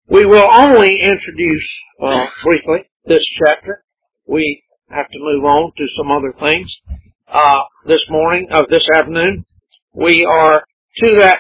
We will only introduce, briefly, this chapter. We have to move on to some other things. This afternoon, we are to that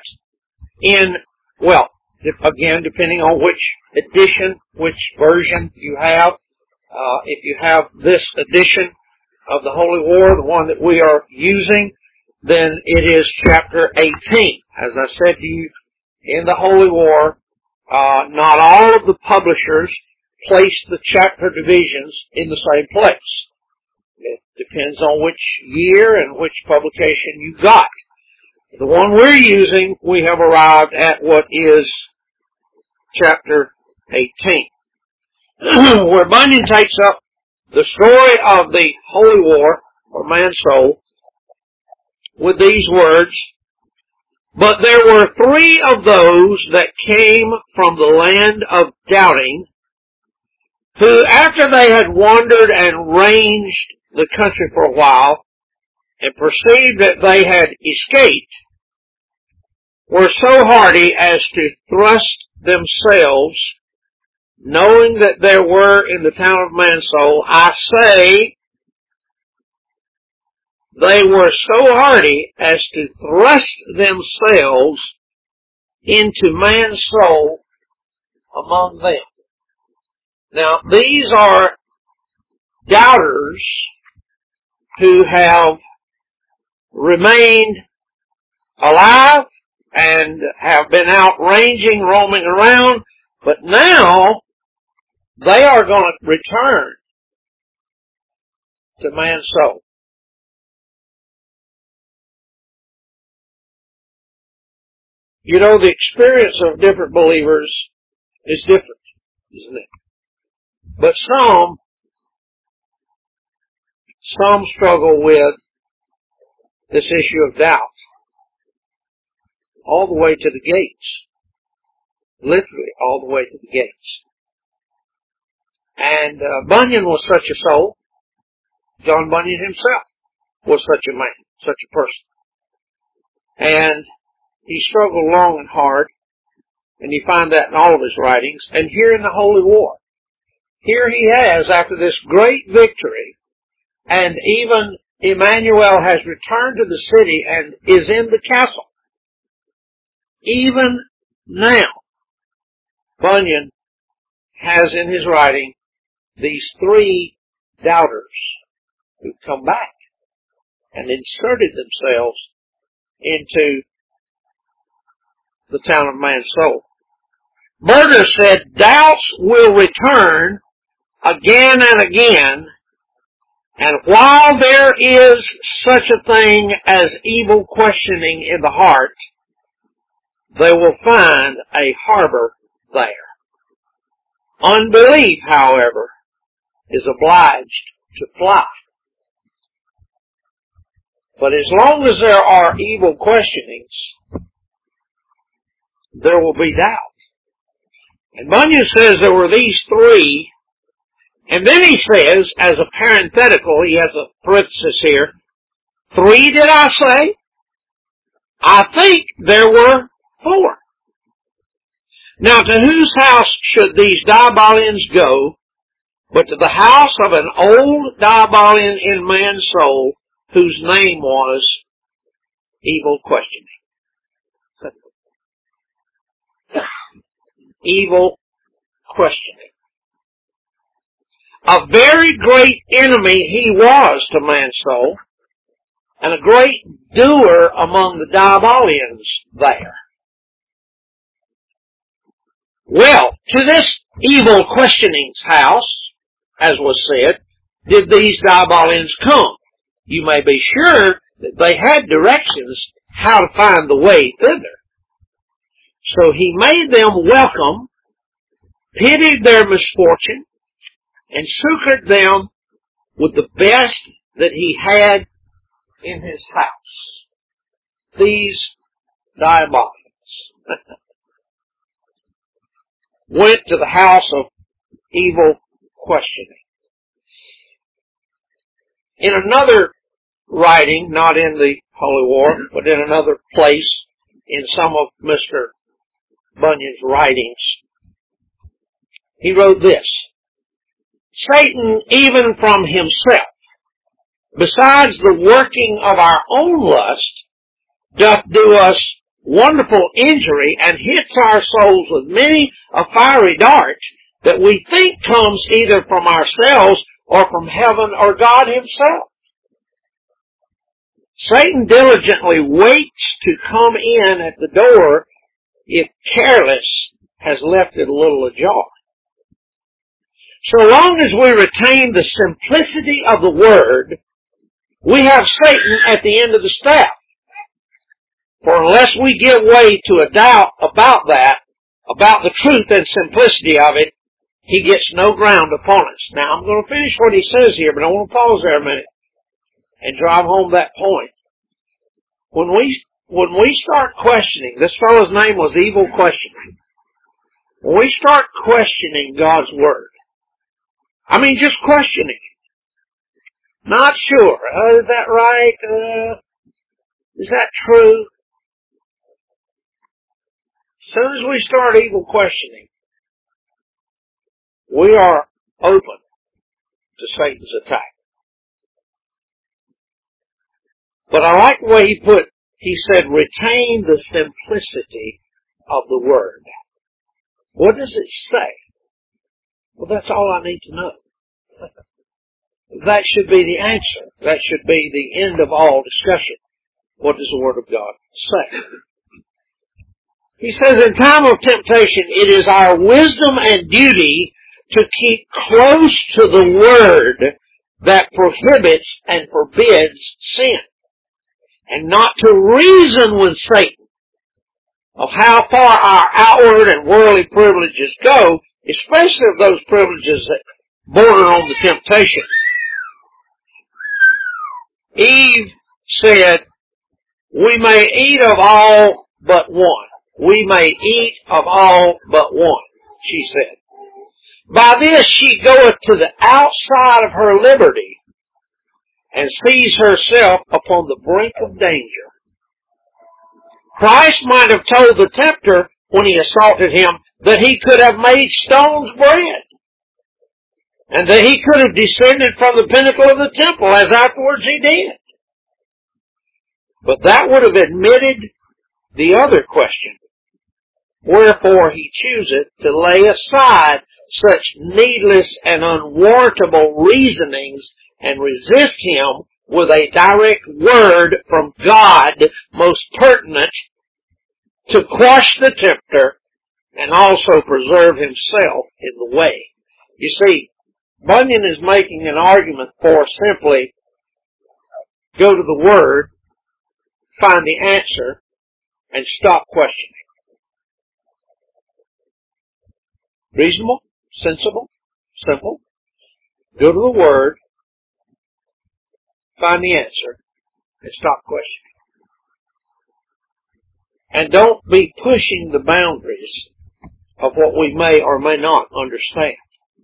again, depending on which edition, which version you have. If you have this edition of the Holy War, the one that we are using, then it is chapter 18. As I said to you, in the Holy War, not all of the publishers place the chapter divisions in the same place. It depends on which year and which publication you got. The one we're using, we have arrived at what is chapter 18, where Bunyan takes up the story of the Holy War, or man's soul, with these words, "But there were 3 of those that came from the land of doubting, who after they had wandered and ranged the country for a while, and perceived that they had escaped, were so hardy as to thrust themselves, knowing that there were in the town of Mansoul, I say, they were so hardy as to thrust themselves into man's soul among them." Now, these are doubters who have remained alive and have been out ranging, roaming around, but now they are going to return to man's soul. You know, the experience of different believers is different, isn't it? But some struggle with this issue of doubt all the way to the gates. Literally all the way to the gates. And Bunyan was such a soul. John Bunyan himself was such a man, such a person. And he struggled long and hard, and you find that in all of his writings. And here in the Holy War, here he has, after this great victory, and even Emmanuel has returned to the city and is in the castle. Even now, Bunyan has in his writing these 3 doubters who come back and inserted themselves into the town of man's soul. Berger said, "Doubts will return again and again, and while there is such a thing as evil questioning in the heart, they will find a harbor there. Unbelief, however, is obliged to fly." But as long as there are evil questionings, there will be doubt. And Bunyan says there were these 3, and then he says, as a parenthetical, he has a parenthesis here, 3 did I say? I think there were 4. Now, to whose house should these Diabolians go, but to the house of an old Diabolian in man's soul, whose name was Evil Questioning. Evil Questioning. A very great enemy he was to man's soul, and a great doer among the Diabolians there. Well, to this Evil Questioning's house, as was said, did these Diabolians come. You may be sure that they had directions how to find the way thither. So he made them welcome, pitied their misfortune, and succored them with the best that he had in his house. These Diabolians went to the house of Evil Questioning. In another writing, not in the Holy War, but in another place in some of Mr. Bunyan's writings, He wrote this: Satan, even from himself, besides the working of our own lust, doth do us wonderful injury, and hits our souls with many a fiery dart that we think comes either from ourselves or from heaven or God himself. Satan diligently waits to come in at the door if careless has left it a little ajar. So long as we retain the simplicity of the Word, we have Satan at the end of the staff. For unless we give way to a doubt about that, about the truth and simplicity of it, he gets no ground upon us. Now, I'm going to finish what he says here, but I want to pause there a minute and drive home that point. When we start questioning, this fellow's name was Evil Questioning. When we start questioning God's Word, I mean just questioning, not sure, is that right? Is that true? As soon as we start evil questioning, we are open to Satan's attack. But I like the way he said, retain the simplicity of the Word. What does it say? Well, that's all I need to know. That should be the answer. That should be the end of all discussion. What does the Word of God say? He says, in time of temptation, it is our wisdom and duty to keep close to the Word that prohibits and forbids sin, and not to reason with Satan of how far our outward and worldly privileges go, especially of those privileges that border on the temptation. Eve said, we may eat of all but one. We may eat of all but one, she said. By this she goeth to the outside of her liberty and sees herself upon the brink of danger. Christ might have told the tempter when he assaulted him that he could have made stones bread, and that he could have descended from the pinnacle of the temple as afterwards he did. But that would have admitted the other question. Wherefore he chooseth to lay aside such needless and unwarrantable reasonings and resist him with a direct word from God, most pertinent, to quash the tempter and also preserve himself in the way. You see, Bunyan is making an argument for simply go to the Word, find the answer, and stop questioning. Reasonable, sensible, simple. Go to the Word, find the answer, and stop questioning. And don't be pushing the boundaries of what we may or may not understand.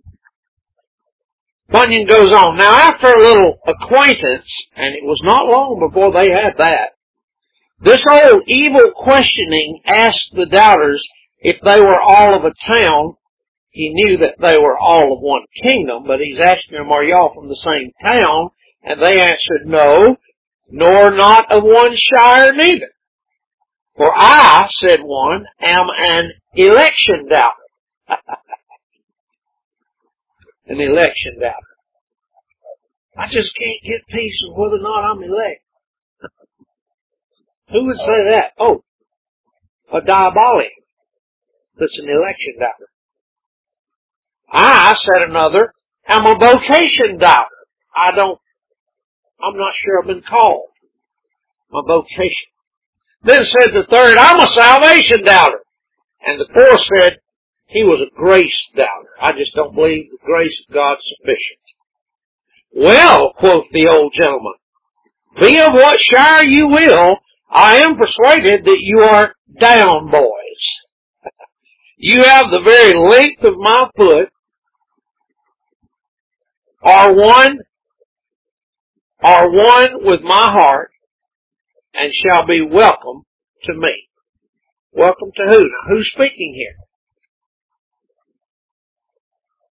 Bunyan goes on. Now, after a little acquaintance, and it was not long before they had that, this old evil questioning asked the doubters if they were all of a town. He knew that they were all of one kingdom, but he's asking them, are y'all from the same town? And they answered, no, nor not of one shire neither. For I, said one, am an election doubter. An election doubter. I just can't get peace of whether or not I'm elect. Who would say that? Oh, a diabolic that's an election doubter. I, said another, am a vocation doubter. I'm not sure I've been called. My vocation. Then said the third, I'm a salvation doubter. And the fourth said, he was a grace doubter. I just don't believe the grace of God's sufficient. Well, quoth the old gentleman, be of what shire you will, I am persuaded that you are down boys. You have the very length of my foot, are one with my heart, and shall be welcome to me. Welcome to who? Now, who's speaking here?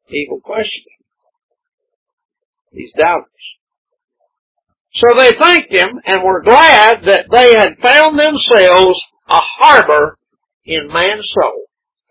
evil questioning. These doubters. So they thanked him and were glad that they had found themselves a harbor in man's soul.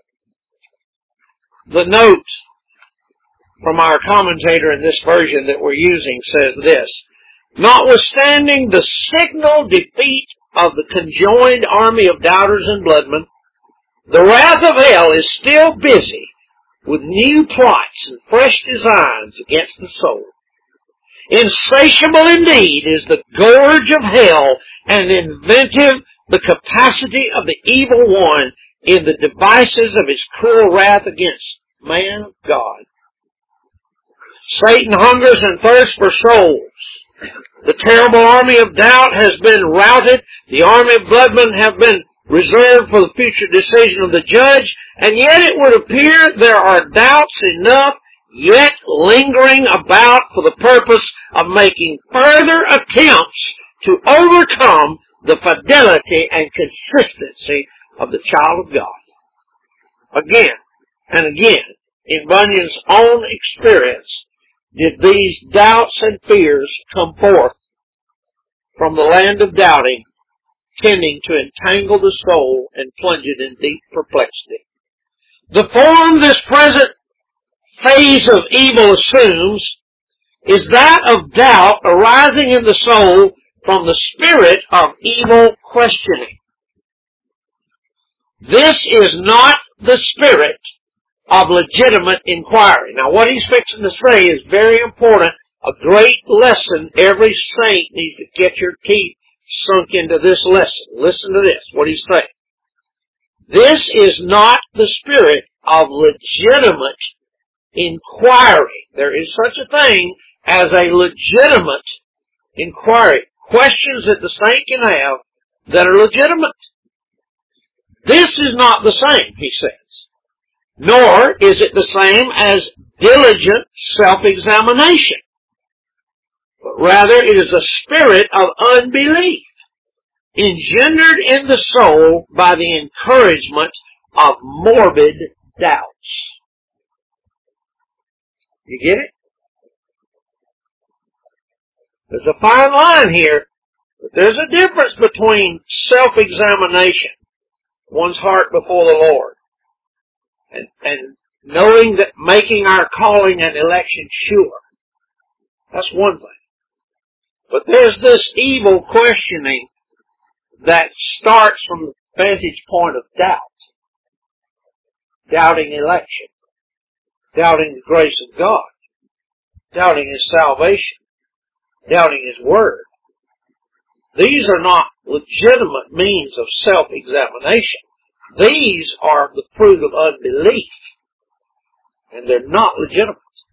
The note from our commentator in this version that we're using says this: notwithstanding the signal defeat of the conjoined army of doubters and bloodmen, the wrath of hell is still busy with new plots and fresh designs against the soul. Insatiable indeed is the gorge of hell, and inventive the capacity of the evil one in the devices of his cruel wrath against man of God. Satan hungers and thirsts for souls. The terrible army of doubt has been routed. The army of bloodmen have been reserved for the future decision of the judge, and yet it would appear there are doubts enough yet lingering about for the purpose of making further attempts to overcome the fidelity and consistency of the child of God. Again and again, in Bunyan's own experience, did these doubts and fears come forth from the land of doubting, tending to entangle the soul and plunge it in deep perplexity. The form this present phase of evil assumes is that of doubt arising in the soul from the spirit of evil questioning. This is not the spirit of legitimate inquiry. Now, what he's fixing to say is very important, a great lesson. Every saint needs to get your teeth sunk into this lesson. Listen to this, what he's saying. This is not the spirit of legitimate inquiry. There is such a thing as a legitimate inquiry. Questions that the saint can have that are legitimate. This is not the same, he says. Nor is it the same as diligent self-examination. But rather it is a spirit of unbelief, engendered in the soul by the encouragement of morbid doubts. You get it? There's a fine line here, but there's a difference between self-examination, one's heart before the Lord, and knowing that making our calling and election sure. That's one thing. But there's this evil questioning that starts from the vantage point of doubt. Doubting election. Doubting the grace of God. Doubting His salvation. Doubting His Word. These are not legitimate means of self-examination. These are the fruit of unbelief. And they're not legitimate.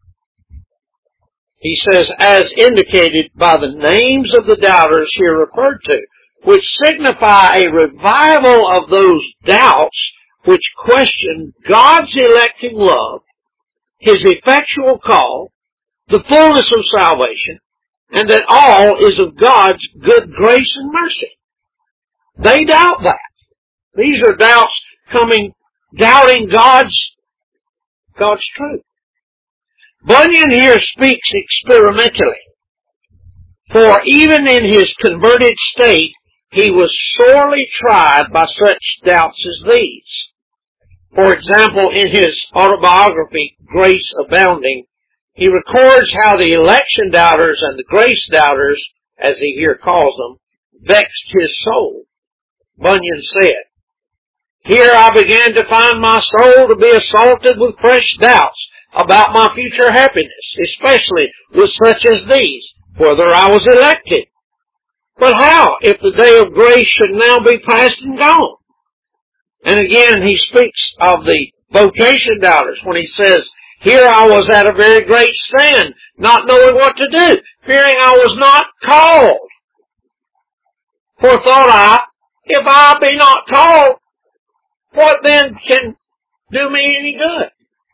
He says, as indicated by the names of the doubters here referred to, which signify a revival of those doubts which question God's electing love, His effectual call, the fullness of salvation, and that all is of God's good grace and mercy. They doubt that. These are doubts doubting God's truth. Bunyan here speaks experimentally, for even in his converted state, he was sorely tried by such doubts as these. For example, in his autobiography, Grace Abounding, he records how the election doubters and the grace doubters, as he here calls them, vexed his soul. Bunyan said, "Here I began to find my soul to be assaulted with fresh doubts about my future happiness, especially with such as these, whether I was elected. But how, if the day of grace should now be past and gone?" And again, he speaks of the vocation doubters when he says, "Here I was at a very great stand, not knowing what to do, fearing I was not called. For thought I, if I be not called, what then can do me any good?"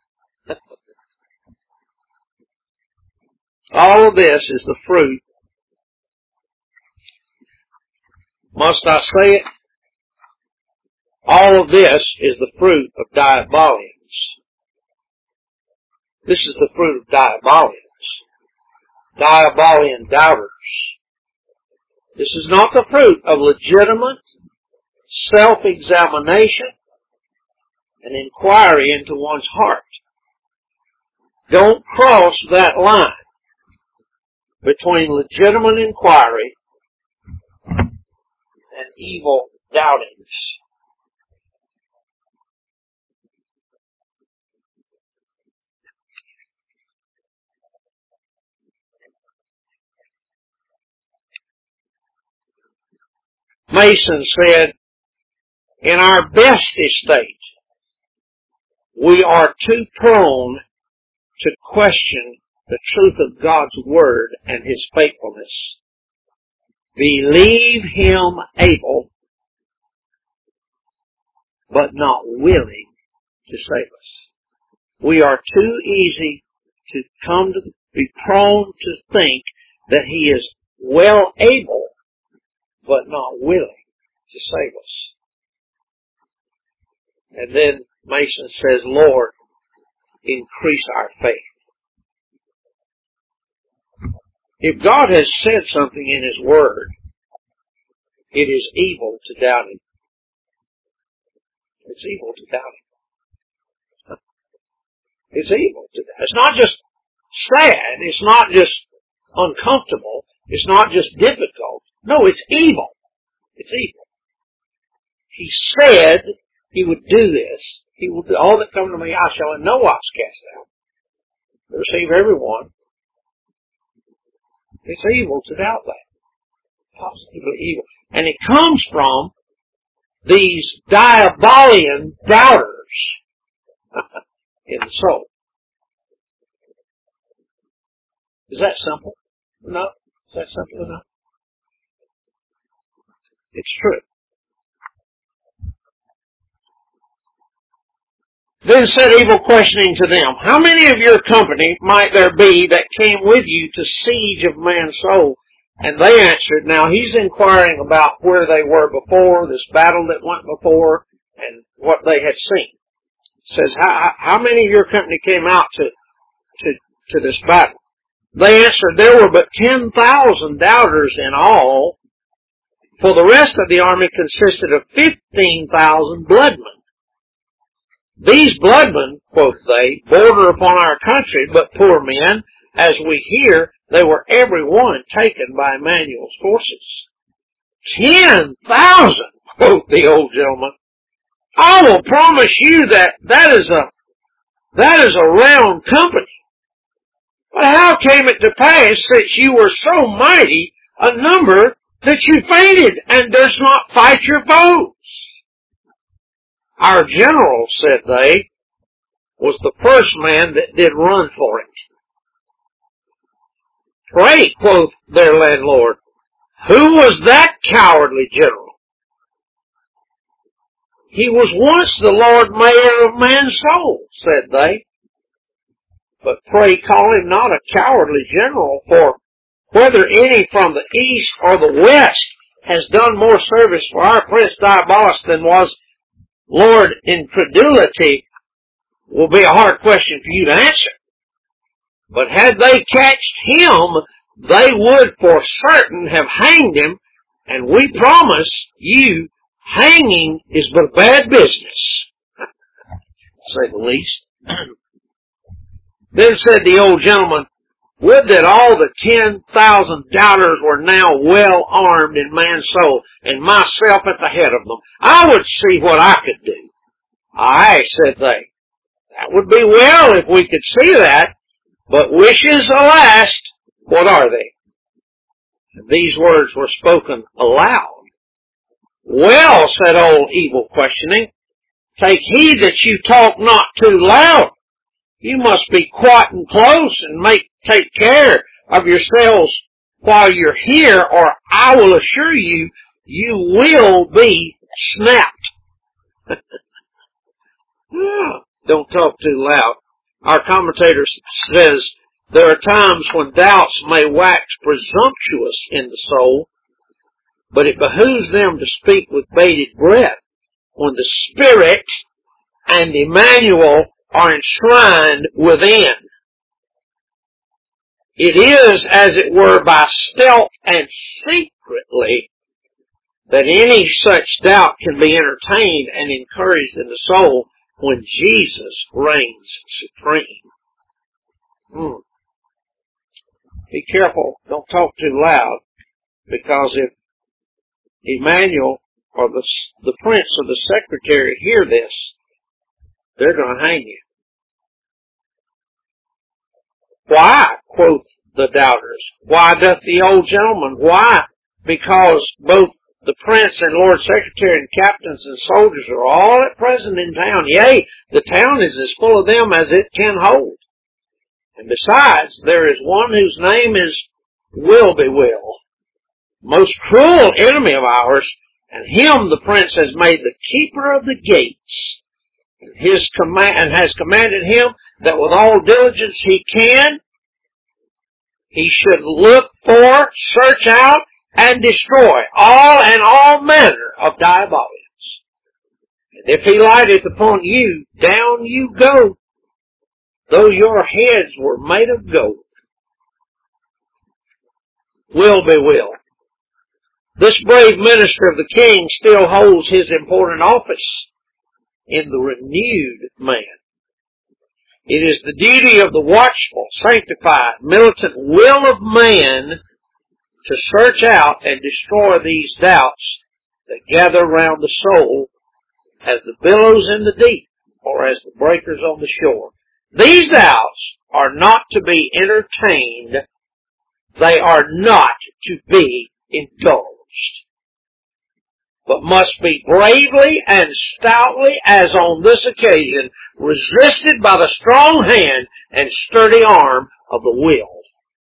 All of this is the fruit. Must I say it? All of this is the fruit of diabolians. This is the fruit of Diabolians. Diabolian doubters. This is not the fruit of legitimate self-examination and inquiry into one's heart. Don't cross that line between legitimate inquiry and evil doubtings. Mason said, in our best estate, we are too prone to question the truth of God's Word and His faithfulness. Believe Him able, but not willing to save us. We are too easy to come to be prone to think that He is well able, but not willing to save us. And then Mason says, Lord, increase our faith. If God has said something in His Word, it is evil to doubt Him. It's evil to doubt Him. It's evil to doubt. It's not just sad. It's not just uncomfortable. It's not just difficult. No, it's evil. It's evil. He said He would do this. He will do all that come to me, I shall in no wise cast out. Receive everyone. It's evil to doubt that. Positively evil. And it comes from these Diabolian doubters in the soul. Is that simple? No. Is that simple enough? It's true. Then said evil questioning to them, how many of your company might there be that came with you to siege of man's soul? And they answered, now he's inquiring about where they were before, this battle that went before, and what they had seen. Says, how many of your company came out to this battle? They answered, there were but 10,000 doubters in all, for the rest of the army consisted of 15,000 bloodmen. These bloodmen, quoth they, border upon our country, but poor men, as we hear, they were every one taken by Emmanuel's forces. 10,000, quoth the old gentleman. I will promise you that is a round company. But how came it to pass that you were so mighty a number that you fainted and durst not fight your foes? Our general, said they, was the first man that did run for it. Pray, quoth their landlord, who was that cowardly general? He was once the Lord Mayor of man's soul, said they. But pray call him not a cowardly general, for whether any from the east or the west has done more service for our Prince Diabolus than was Lord Incredulity will be a hard question for you to answer. But had they catched him, they would for certain have hanged him, and we promise you, hanging is but bad business, to say the least. Then said the old gentleman, would that all the 10,000 doubters were now well armed in man's soul, and myself at the head of them. I would see what I could do. Aye, said they. That would be well if we could see that, but wishes, alas, what are they? And these words were spoken aloud. Well, said old evil questioning, take heed that you talk not too loud. You must be quiet and close and take care of yourselves while you're here, or I will assure you, you will be snapped. Don't talk too loud. Our commentator says there are times when doubts may wax presumptuous in the soul, but it behooves them to speak with bated breath when the Spirit and Emmanuel are enshrined within. It is, as it were, by stealth and secretly that any such doubt can be entertained and encouraged in the soul when Jesus reigns supreme. Be careful, don't talk too loud, because if Emmanuel or the prince or the secretary hear this, they're going to hang you. Why, quoth the doubters? Why doth the old gentleman? Why? Because both the prince and Lord Secretary and captains and soldiers are all at present in town. Yea, the town is as full of them as it can hold. And besides, there is one whose name is Will-be-will, most cruel enemy of ours, and him the prince has made the keeper of the gates, and has commanded him that with all diligence he should look for, search out, and destroy all manner of diabolians. And if he lighteth upon you, down you go, though your heads were made of gold. Will-be-will. This brave minister of the king still holds his important office in the renewed man. It is the duty of the watchful, sanctified, militant will of man to search out and destroy these doubts that gather round the soul as the billows in the deep or as the breakers on the shore. These doubts are not to be entertained. They are not to be indulged, but must be bravely and stoutly, as on this occasion, resisted by the strong hand and sturdy arm of the will.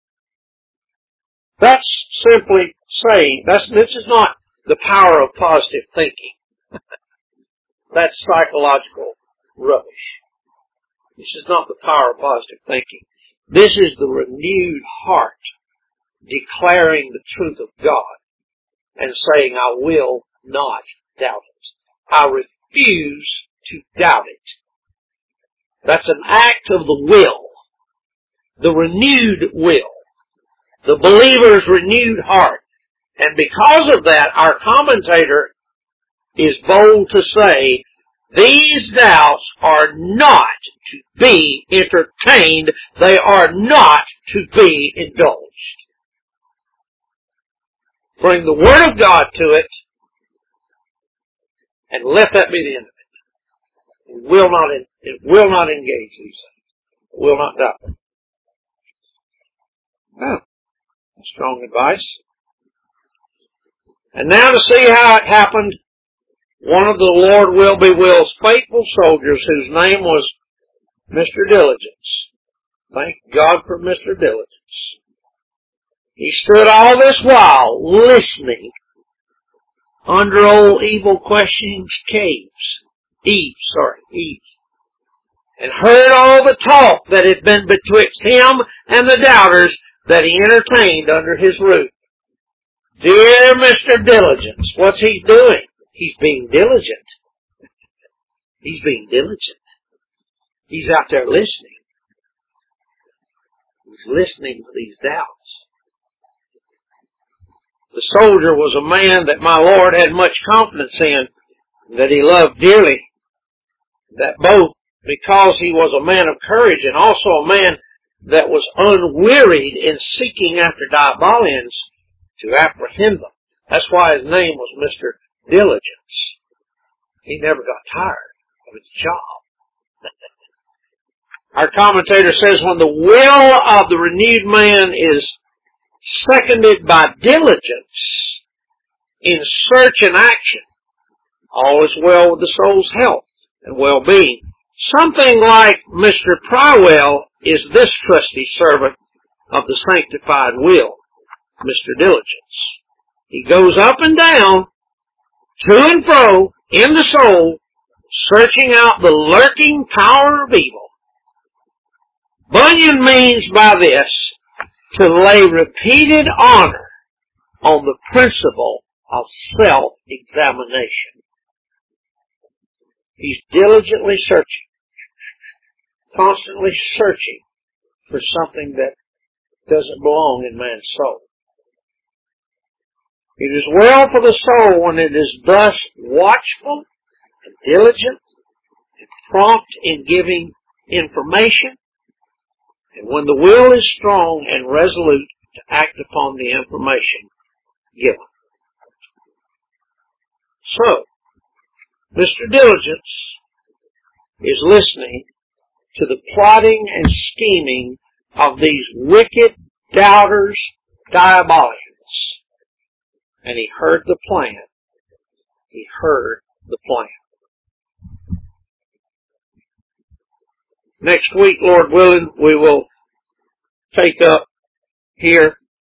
That's simply saying, this is not the power of positive thinking. That's psychological rubbish. This is not the power of positive thinking. This is the renewed heart declaring the truth of God and saying, I will not doubt it. I refuse to doubt it. That's an act of the will, the renewed will, the believer's renewed heart. And because of that, our commentator is bold to say, these doubts are not to be entertained. They are not to be indulged. Bring the Word of God to it, and let that be the end of it. It will not engage these things. It will not doubt them. Oh, strong advice. And now to see how it happened, one of the Lord Will-be-will's faithful soldiers, whose name was Mr. Diligence. Thank God for Mr. Diligence. He stood all this while listening under old Evil Questioning's Eve, and heard all the talk that had been betwixt him and the doubters that he entertained under his roof. Dear Mr. Diligence, what's he doing? He's being diligent. He's being diligent. He's out there listening. He's listening to these doubts. The soldier was a man that my Lord had much confidence in, that he loved dearly, that both because he was a man of courage and also a man that was unwearied in seeking after diabolians to apprehend them. That's why his name was Mr. Diligence. He never got tired of his job. Our commentator says when the will of the renewed man is seconded by diligence in search and action, all is well with the soul's health and well-being. Something like Mr. Prywell is this trusty servant of the sanctified will, Mr. Diligence. He goes up and down, to and fro, in the soul, searching out the lurking power of evil. Bunyan means by this to lay repeated honor on the principle of self-examination. He's diligently searching, constantly searching for something that doesn't belong in man's soul. It is well for the soul when it is thus watchful and diligent and prompt in giving information, and when the will is strong and resolute to act upon the information given. So, Mr. Diligence is listening to the plotting and scheming of these wicked doubters, diabolians. And he heard the plan. He heard the plan. Next week, Lord willing, we will take up here.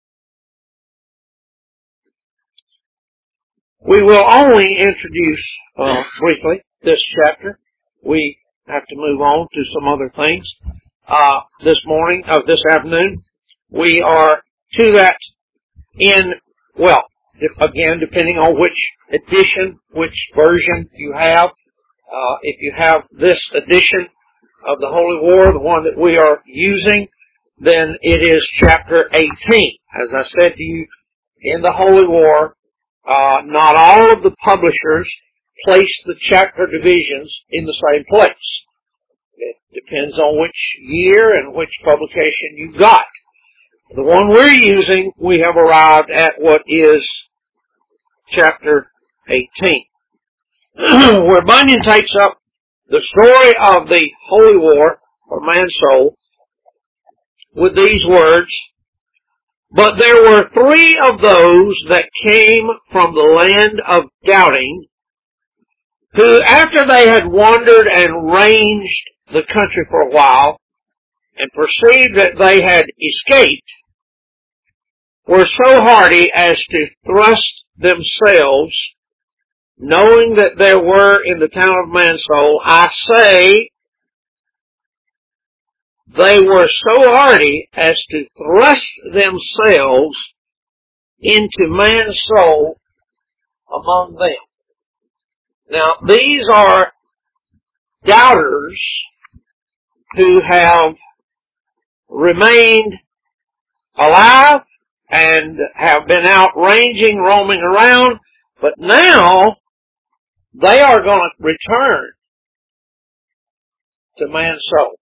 We will only introduce briefly this chapter. We have to move on to some other things. This afternoon, we are to that again, depending on which edition, which version you have. If you have this edition of the Holy War, the one that we are using, then it is chapter 18. As I said to you, in the Holy War, not all of the publishers place the chapter divisions in the same place. It depends on which year and which publication you got. The one we're using, we have arrived at what is chapter 18, where Bunyan takes up the story of the Holy War for man's soul with these words, "But there were 3 of those that came from the land of doubting, who after they had wandered and ranged the country for a while, and perceived that they had escaped, were so hardy as to thrust themselves, knowing that there were in the town of man's soul, I say, they were so hardy as to thrust themselves into man's soul among them." Now, these are doubters who have remained alive and have been out ranging, roaming around, but now they are going to return to man's soul.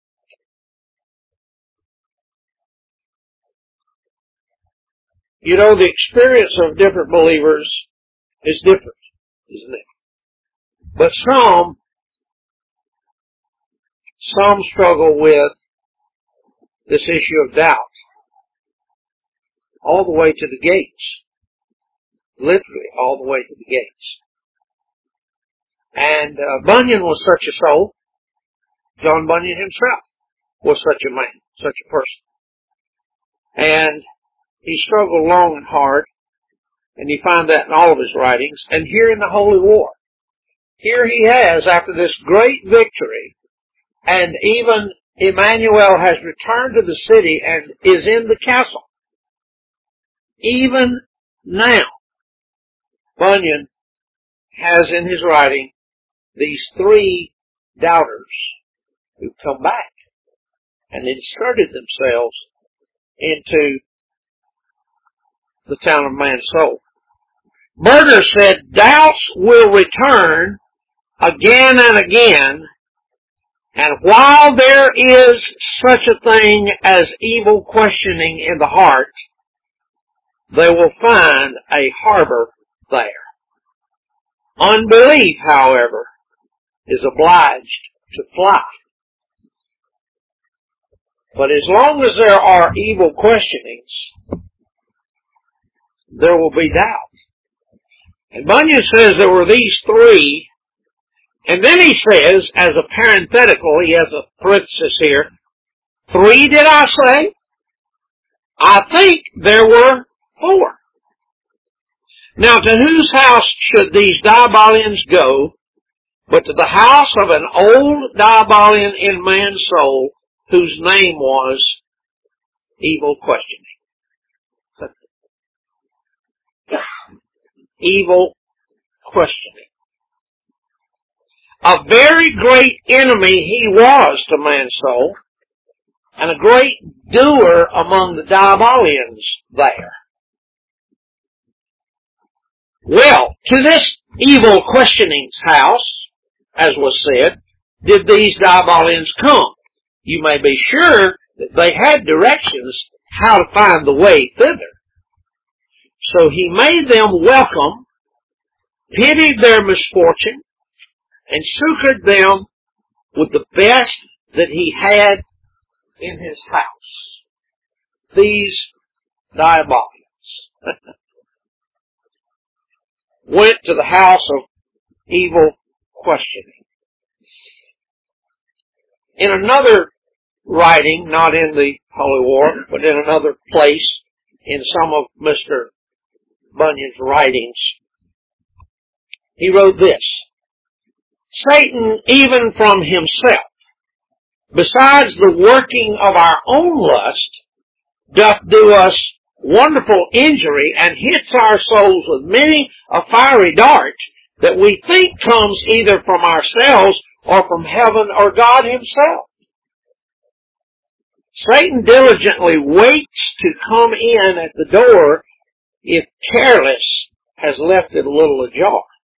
You know, the experience of different believers is different, isn't it? But some struggle with this issue of doubt all the way to the gates. Literally all the way to the gates. And Bunyan was such a soul. John Bunyan himself was such a man, such a person. And he struggled long and hard, and you find that in all of his writings. And here in the Holy War, here he has, after this great victory, and even Emmanuel has returned to the city and is in the castle. Even now, Bunyan has in his writing these 3 doubters who come back and inserted themselves into the town of man's soul. Berger said, "Doubts will return again and again, and while there is such a thing as evil questioning in the heart, they will find a harbor there. Unbelief, however, is obliged to fly." But as long as there are evil questionings, there will be doubt. And Bunyan says there were these 3, and then he says, as a parenthetical, he has a parenthesis here, 3 did I say? I think there were 4. Now to whose house should these Diabolians go, but to the house of an old Diabolian in man's soul, whose name was evil questioning. Evil questioning. A very great enemy he was to man's soul, and a great doer among the Diabolians there. Well, to this evil questioning's house, as was said, did these Diabolians come. You may be sure that they had directions how to find the way thither. So he made them welcome, pitied their misfortune, and succored them with the best that he had in his house. These Diabolians went to the house of evil questioning. In another writing, not in the Holy War, but in another place in some of Mr. Bunyan's writings, he wrote this: Satan, even from himself, besides the working of our own lust, doth do us wonderful injury, and hits our souls with many a fiery dart that we think comes either from ourselves or from heaven or God himself. Satan diligently waits to come in at the door if careless has left it a little ajar.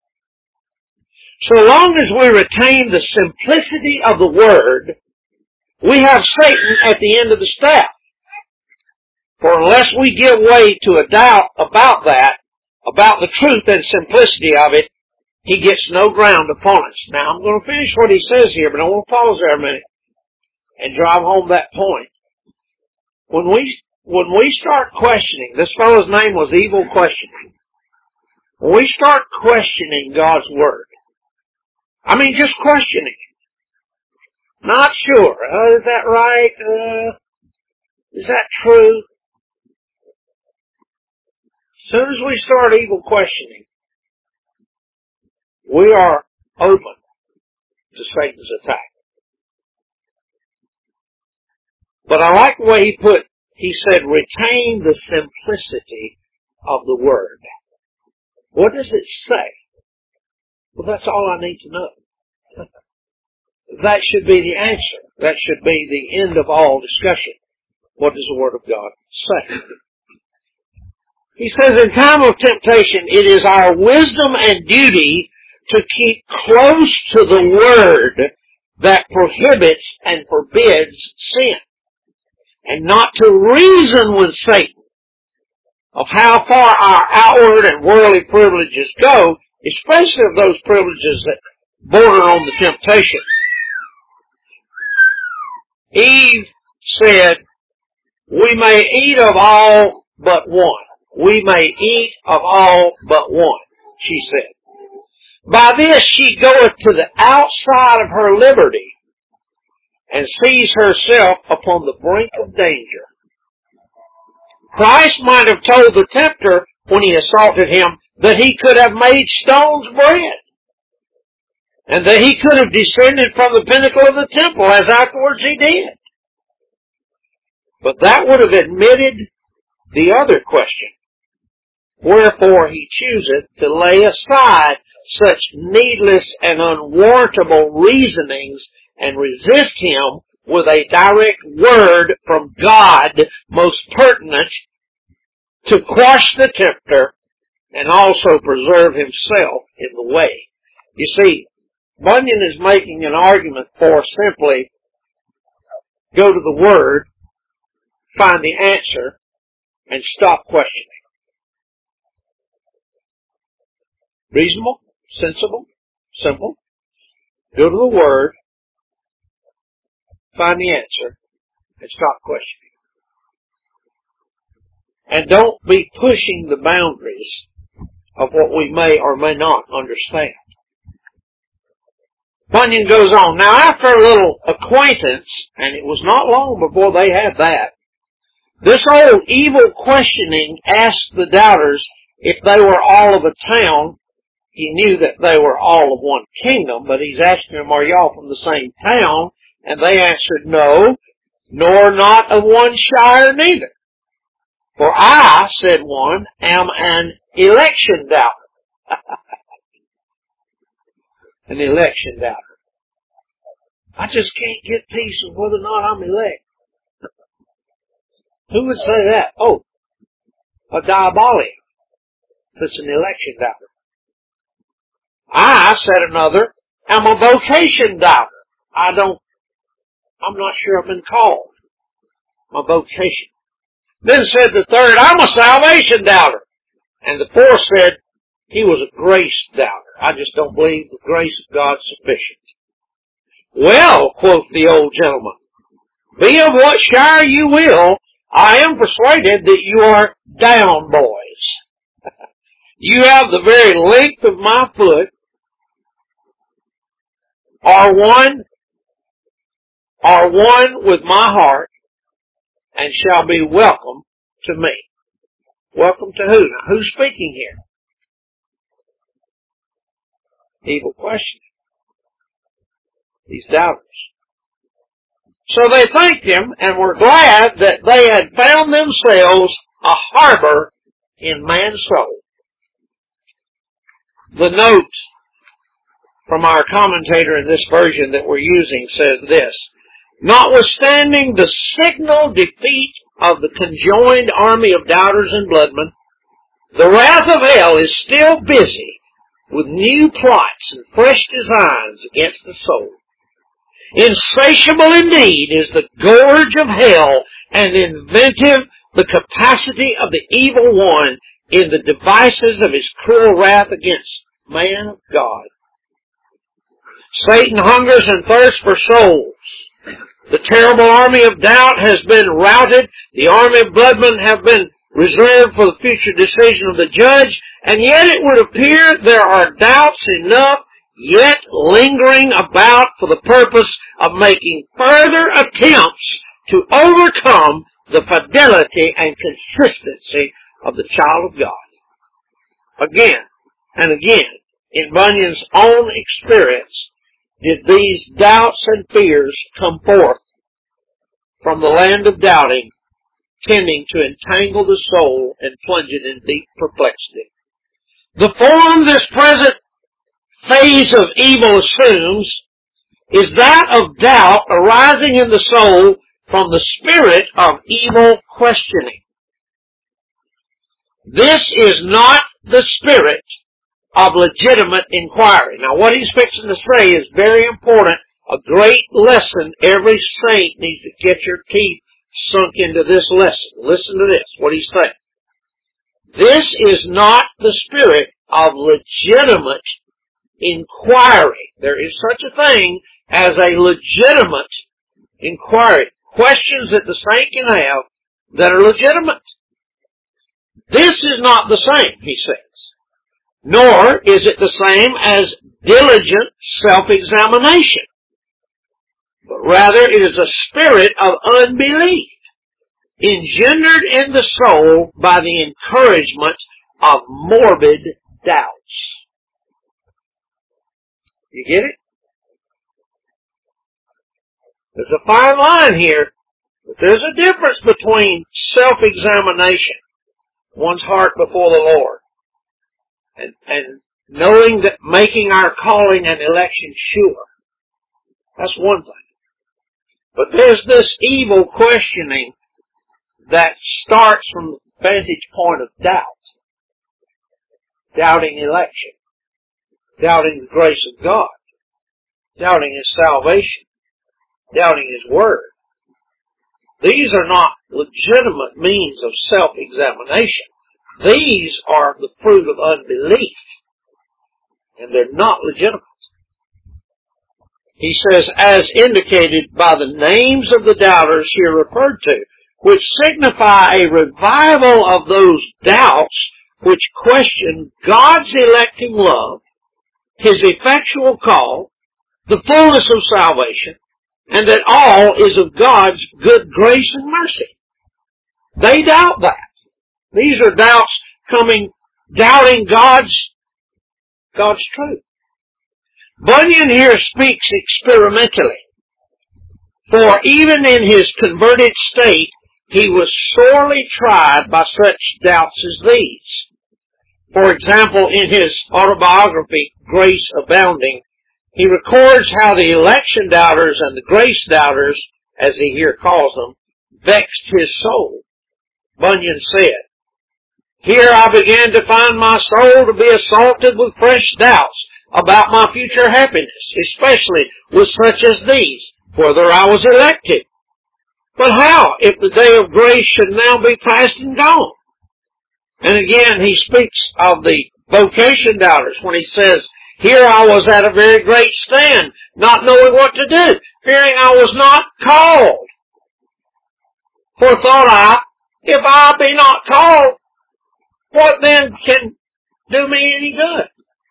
So long as we retain the simplicity of the Word, we have Satan at the end of the staff. For unless we give way to a doubt about that, about the truth and simplicity of it, he gets no ground upon us. Now, I'm going to finish what he says here, but I want to pause there a minute and drive home that point. When we start questioning, this fellow's name was Evil Questioning. When we start questioning God's Word, I mean just questioning, not sure, is that right? Is that true? As soon as we start evil questioning, we are open to Satan's attack. But I like the way he said, retain the simplicity of the Word. What does it say? Well, that's all I need to know. That should be the answer. That should be the end of all discussion. What does the Word of God say? He says, in time of temptation, it is our wisdom and duty to keep close to the Word that prohibits and forbids sin, and not to reason with Satan of how far our outward and worldly privileges go, especially of those privileges that border on the temptation. Eve said, we may eat of all but one. We may eat of all but one, she said. By this she goeth to the outside of her liberty and sees herself upon the brink of danger. Christ might have told the tempter when he assaulted him that he could have made stones bread, and that he could have descended from the pinnacle of the temple as afterwards he did. But that would have admitted the other question. Wherefore he chooseth to lay aside such needless and unwarrantable reasonings and resist him with a direct word from God, most pertinent to quash the tempter and also preserve himself in the way. You see, Bunyan is making an argument for simply go to the Word, find the answer, and stop questioning. Reasonable, sensible, simple. Go to the Word, find the answer, and stop questioning. And don't be pushing the boundaries of what we may or may not understand. Bunyan goes on. Now, after a little acquaintance, and it was not long before they had that, this old evil questioning asked the doubters if they were all of a town. He knew that they were all of one kingdom, but he's asking them, are y'all from the same town? And they answered, no, nor not of one shire neither. For I, said one, am an election doubter. An election doubter. I just can't get peace of whether or not I'm elect. Who would say that? Oh, a diabolic. That's an election doubter. I, said another, am a vocation doubter. I'm not sure I've been called. My vocation. Then said the third, I'm a salvation doubter. And the fourth said, he was a grace doubter. I just don't believe the grace of God's sufficient. Well, quoth the old gentleman, be of what shire you will, I am persuaded that you are down boys. You have the very length of my foot, are one with my heart, and shall be welcome to me. Welcome to who? Now, who's speaking here? Evil question. These doubters. So they thanked him and were glad that they had found themselves a harbor in man's soul. The note from our commentator in this version that we're using says this, notwithstanding the signal defeat of the conjoined army of doubters and bloodmen, the wrath of hell is still busy with new plots and fresh designs against the soul. Insatiable indeed is the gorge of hell, and inventive the capacity of the evil one in the devices of his cruel wrath against man of God. Satan hungers and thirsts for souls. The terrible army of doubt has been routed. The army of bloodmen have been reserved for the future decision of the judge, and yet it would appear there are doubts enough yet lingering about for the purpose of making further attempts to overcome the fidelity and consistency of the child of God. Again and again, in Bunyan's own experience, did these doubts and fears come forth from the land of doubting, tending to entangle the soul and plunge it in deep perplexity. The form this present phase of evil assumes is that of doubt arising in the soul from the spirit of evil questioning. This is not the spirit of legitimate inquiry. Now, what he's fixing to say is very important, a great lesson. Every saint needs to get your teeth sunk into this lesson. Listen to this, what he's saying. This is not the spirit of legitimate inquiry. There is such a thing as a legitimate inquiry. Questions that the saint can have that are legitimate. This is not the same, he says. Nor is it the same as diligent self-examination. But rather it is a spirit of unbelief, engendered in the soul by the encouragement of morbid doubts. You get it? There's a fine line here, but there's a difference between self-examination, one's heart before the Lord, and knowing that making our calling and election sure. That's one thing. But there's this evil questioning that starts from the vantage point of doubt. Doubting election. Doubting the grace of God. Doubting His salvation. Doubting His Word. These are not legitimate means of self-examination. These are the fruit of unbelief. And they're not legitimate. He says, as indicated by the names of the doubters here referred to, which signify a revival of those doubts which question God's electing love, His effectual call, the fullness of salvation, and that all is of God's good grace and mercy. They doubt that. These are doubts doubting God's truth. Bunyan here speaks experimentally, for even in his converted state, he was sorely tried by such doubts as these. For example, in his autobiography, Grace Abounding, he records how the election doubters and the grace doubters, as he here calls them, vexed his soul. Bunyan said, "Here I began to find my soul to be assaulted with fresh doubts about my future happiness, especially with such as these, whether I was elected. But how, if the day of grace should now be past and gone?" And again, he speaks of the vocation doubters when he says, "Here I was at a very great stand, not knowing what to do, fearing I was not called. For thought I, if I be not called, what then can do me any good?"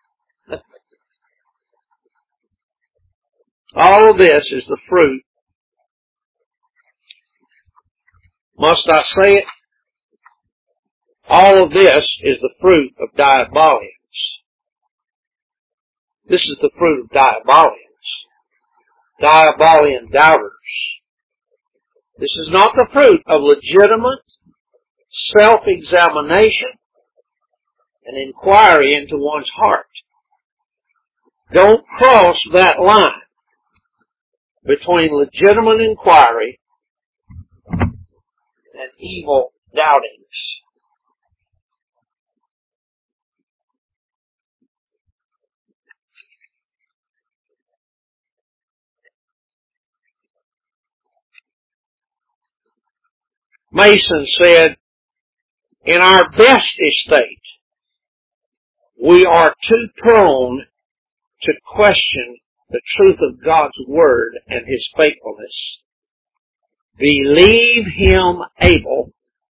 All of this is the fruit. Must I say it? All of this is the fruit of Diabolians. This is the fruit of Diabolians. Diabolian doubters. This is not the fruit of legitimate self-examination and inquiry into one's heart. Don't cross that line between legitimate inquiry and evil doubtings. Mason said, "In our best estate, we are too prone to question the truth of God's Word and His faithfulness. Believe Him able,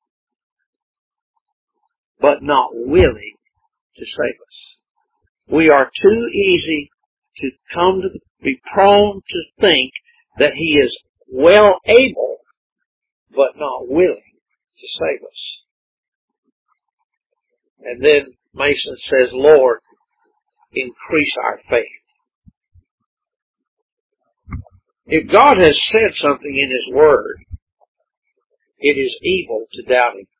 but not willing to save us." We are too easy to be prone to think that He is well able, but not willing to save us. And then Mason says, "Lord, increase our faith." If God has said something in His Word, it is evil to doubt Him.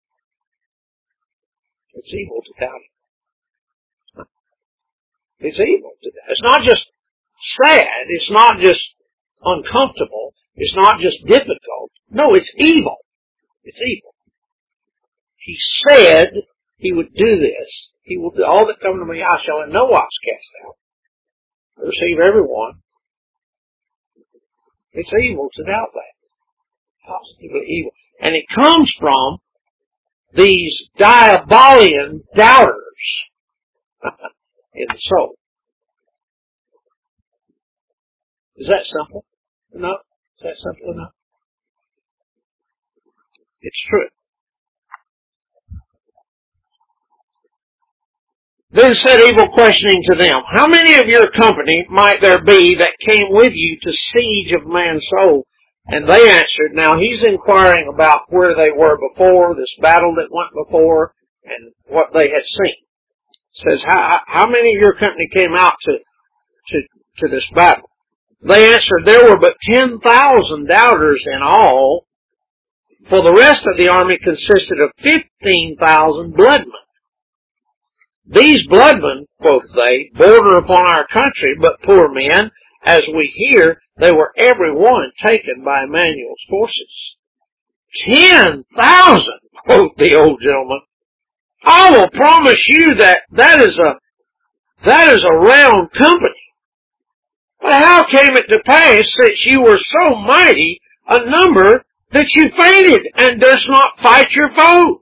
It's evil to doubt Him. It's evil to doubt. It's not just sad. It's not just uncomfortable. It's not just difficult. No, it's evil. It's evil. He said He would do this. He will do all that come to me, I shall in no wise cast out. I receive everyone. It's evil to doubt that. Positively evil. And it comes from these Diabolian doubters in the soul. Is that simple enough? Is that simple enough? It's true. Then said evil, questioning to them, "How many of your company might there be that came with you to siege of man's soul?" And they answered. Now he's inquiring about where they were before, this battle that went before, and what they had seen. Says, how many of your company came out to this battle? They answered, "There were but 10,000 doubters in all, for the rest of the army consisted of 15,000 bloodmen. These bloodmen," quote they, "border upon our country, but poor men, as we hear, they were every one taken by Emmanuel's forces." 10,000, quote the old gentleman. I will promise you that is a round company. But how came it to pass, since you were so mighty a number, that you fainted and durst not fight your foes?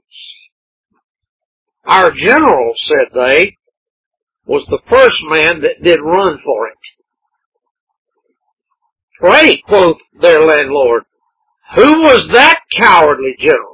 Our general, said they, was the first man that did run for it. Pray, quoth their landlord, who was that cowardly general?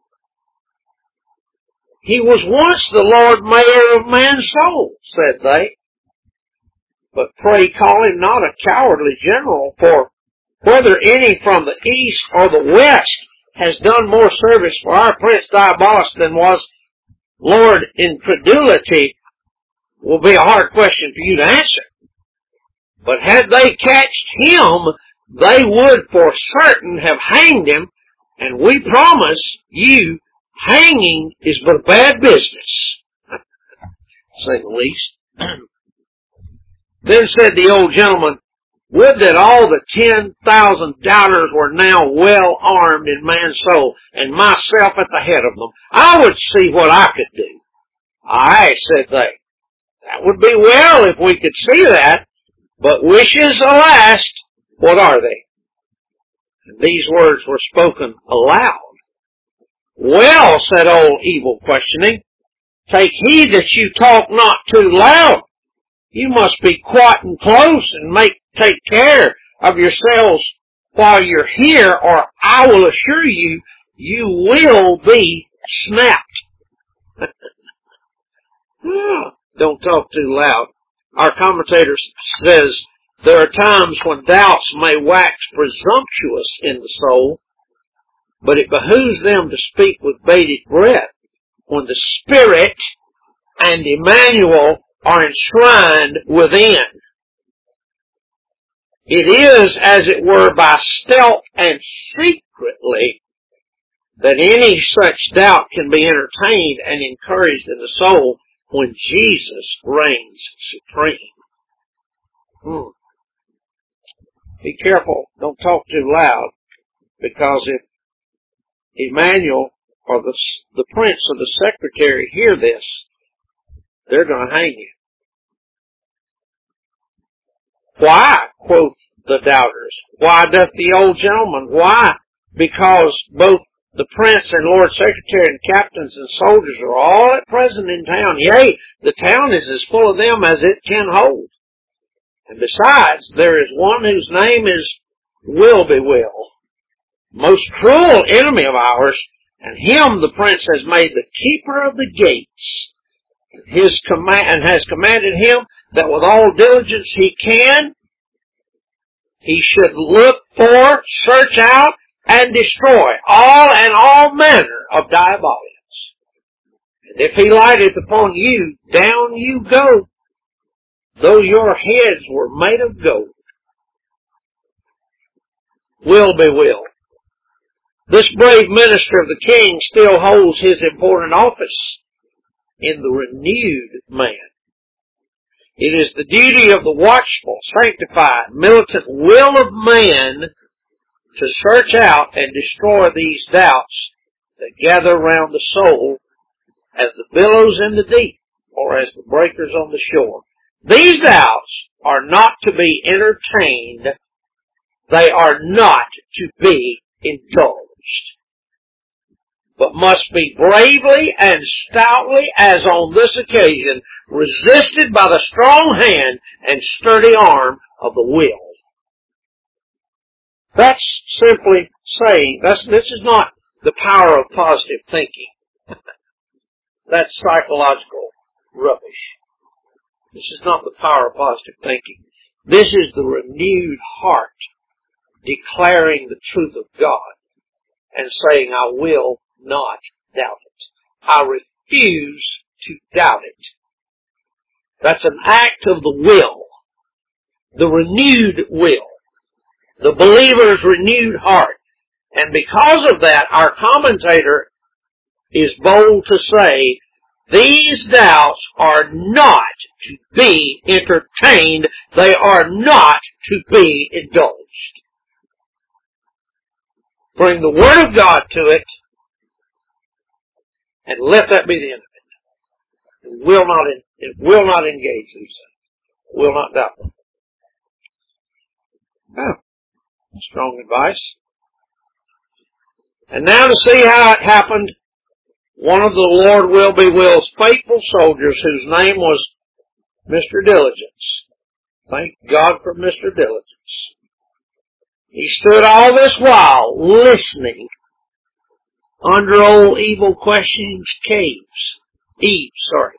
He was once the Lord Mayor of man's soul, said they. But pray call him not a cowardly general, for whether any from the east or the west has done more service for our Prince Diabolus than was Lord Incredulity will be a hard question for you to answer. But had they catched him, they would for certain have hanged him, and we promise you hanging is but a bad business, to say the least. Then said the old gentleman, Would that all the 10,000 doubters were now well armed in man's soul, and myself at the head of them. I would see what I could do. Aye, said they. That would be well if we could see that, but wishes, alas, what are they? And these words were spoken aloud. Well, said old Evil, questioning, take heed that you talk not too loud. You must be quiet and close and take care of yourselves while you're here, or I will assure you, you will be snapped. Don't talk too loud. Our commentator says there are times when doubts may wax presumptuous in the soul, but it behooves them to speak with bated breath when the Spirit and Emmanuel are enshrined within. It is, as it were, by stealth and secretly that any such doubt can be entertained and encouraged in the soul when Jesus reigns supreme. Be careful, don't talk too loud, because if Emmanuel or the prince or the secretary hear this, they're going to hang you. Why, quoth the doubters? Why doth the old gentleman? Why? Because both the prince and lord secretary and captains and soldiers are all at present in town. Yea, the town is as full of them as it can hold. And besides, there is one whose name is Will-be-will, most cruel enemy of ours, and him the prince has made the keeper of the gates. And has commanded him that with all diligence he should look for, search out, and destroy all manner of diabolics. And if he lighteth upon you, down you go, though your heads were made of gold. Will-be-will. This brave minister of the king still holds his important office in the renewed man. It is the duty of the watchful, sanctified, militant will of man to search out and destroy these doubts that gather round the soul as the billows in the deep or as the breakers on the shore. These doubts are not to be entertained. They are not to be indulged, but must be bravely and stoutly, as on this occasion, resisted by the strong hand and sturdy arm of the will. That's simply saying, this is not the power of positive thinking. That's psychological rubbish. This is not the power of positive thinking. This is the renewed heart declaring the truth of God and saying, I will not doubt it. I refuse to doubt it. That's an act of the will, the renewed will, the believer's renewed heart. And because of that, our commentator is bold to say, these doubts are not to be entertained. They are not to be indulged. Bring the Word of God to it, and let that be the end of it. It will not engage these things. Will not doubt them. Strong advice. And now to see how it happened, one of the Lord Will-be-will's faithful soldiers, whose name was Mr. Diligence. Thank God for Mr. Diligence. He stood all this while listening under old Evil questioning's Eve,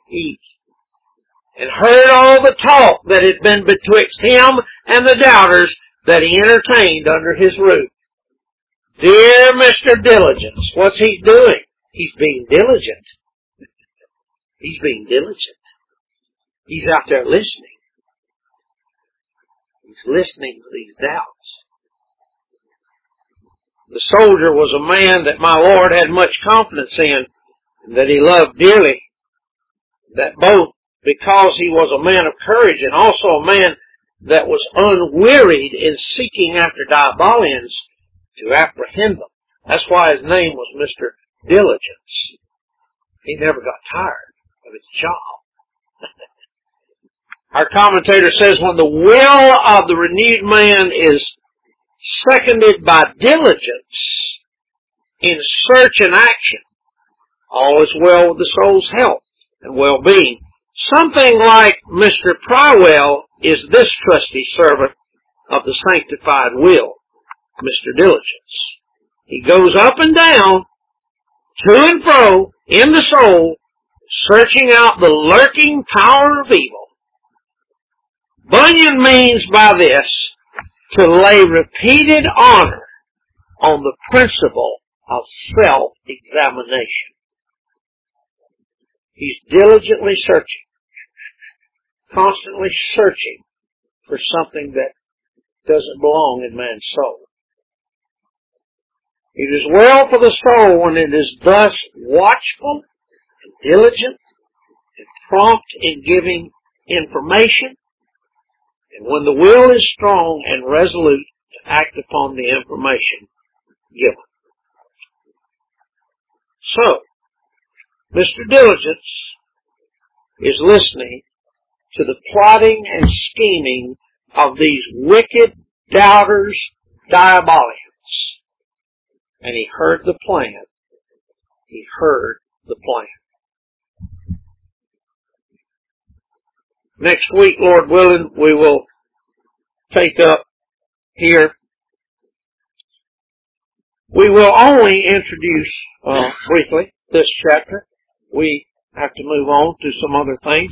and heard all the talk that had been betwixt him and the doubters that he entertained under his roof. Dear Mr. Diligence, what's he doing? He's being diligent. He's being diligent. He's out there listening. He's listening to these doubts. The soldier was a man that my Lord had much confidence in, and that he loved dearly. That both because he was a man of courage and also a man that was unwearied in seeking after Diabolians to apprehend them. That's why his name was Mr. Diligence. He never got tired of his job. Our commentator says when the will of the renewed man is seconded by diligence in search and action, all is well with the soul's health and well-being. Something like Mr. Prywell is this trusty servant of the sanctified will, Mr. Diligence. He goes up and down, to and fro, in the soul, searching out the lurking power of evil. Bunyan means by this to lay repeated honor on the principle of self-examination. He's diligently searching, constantly searching for something that doesn't belong in man's soul. It is well for the soul when it is thus watchful and diligent and prompt in giving information, and when the will is strong and resolute to act upon the information given. So, Mr. Diligence is listening to the plotting and scheming of these wicked doubters, Diabolians. And he heard the plan. He heard the plan. Next week, Lord willing, we will take up here. We will only introduce briefly this chapter. We have to move on to some other things.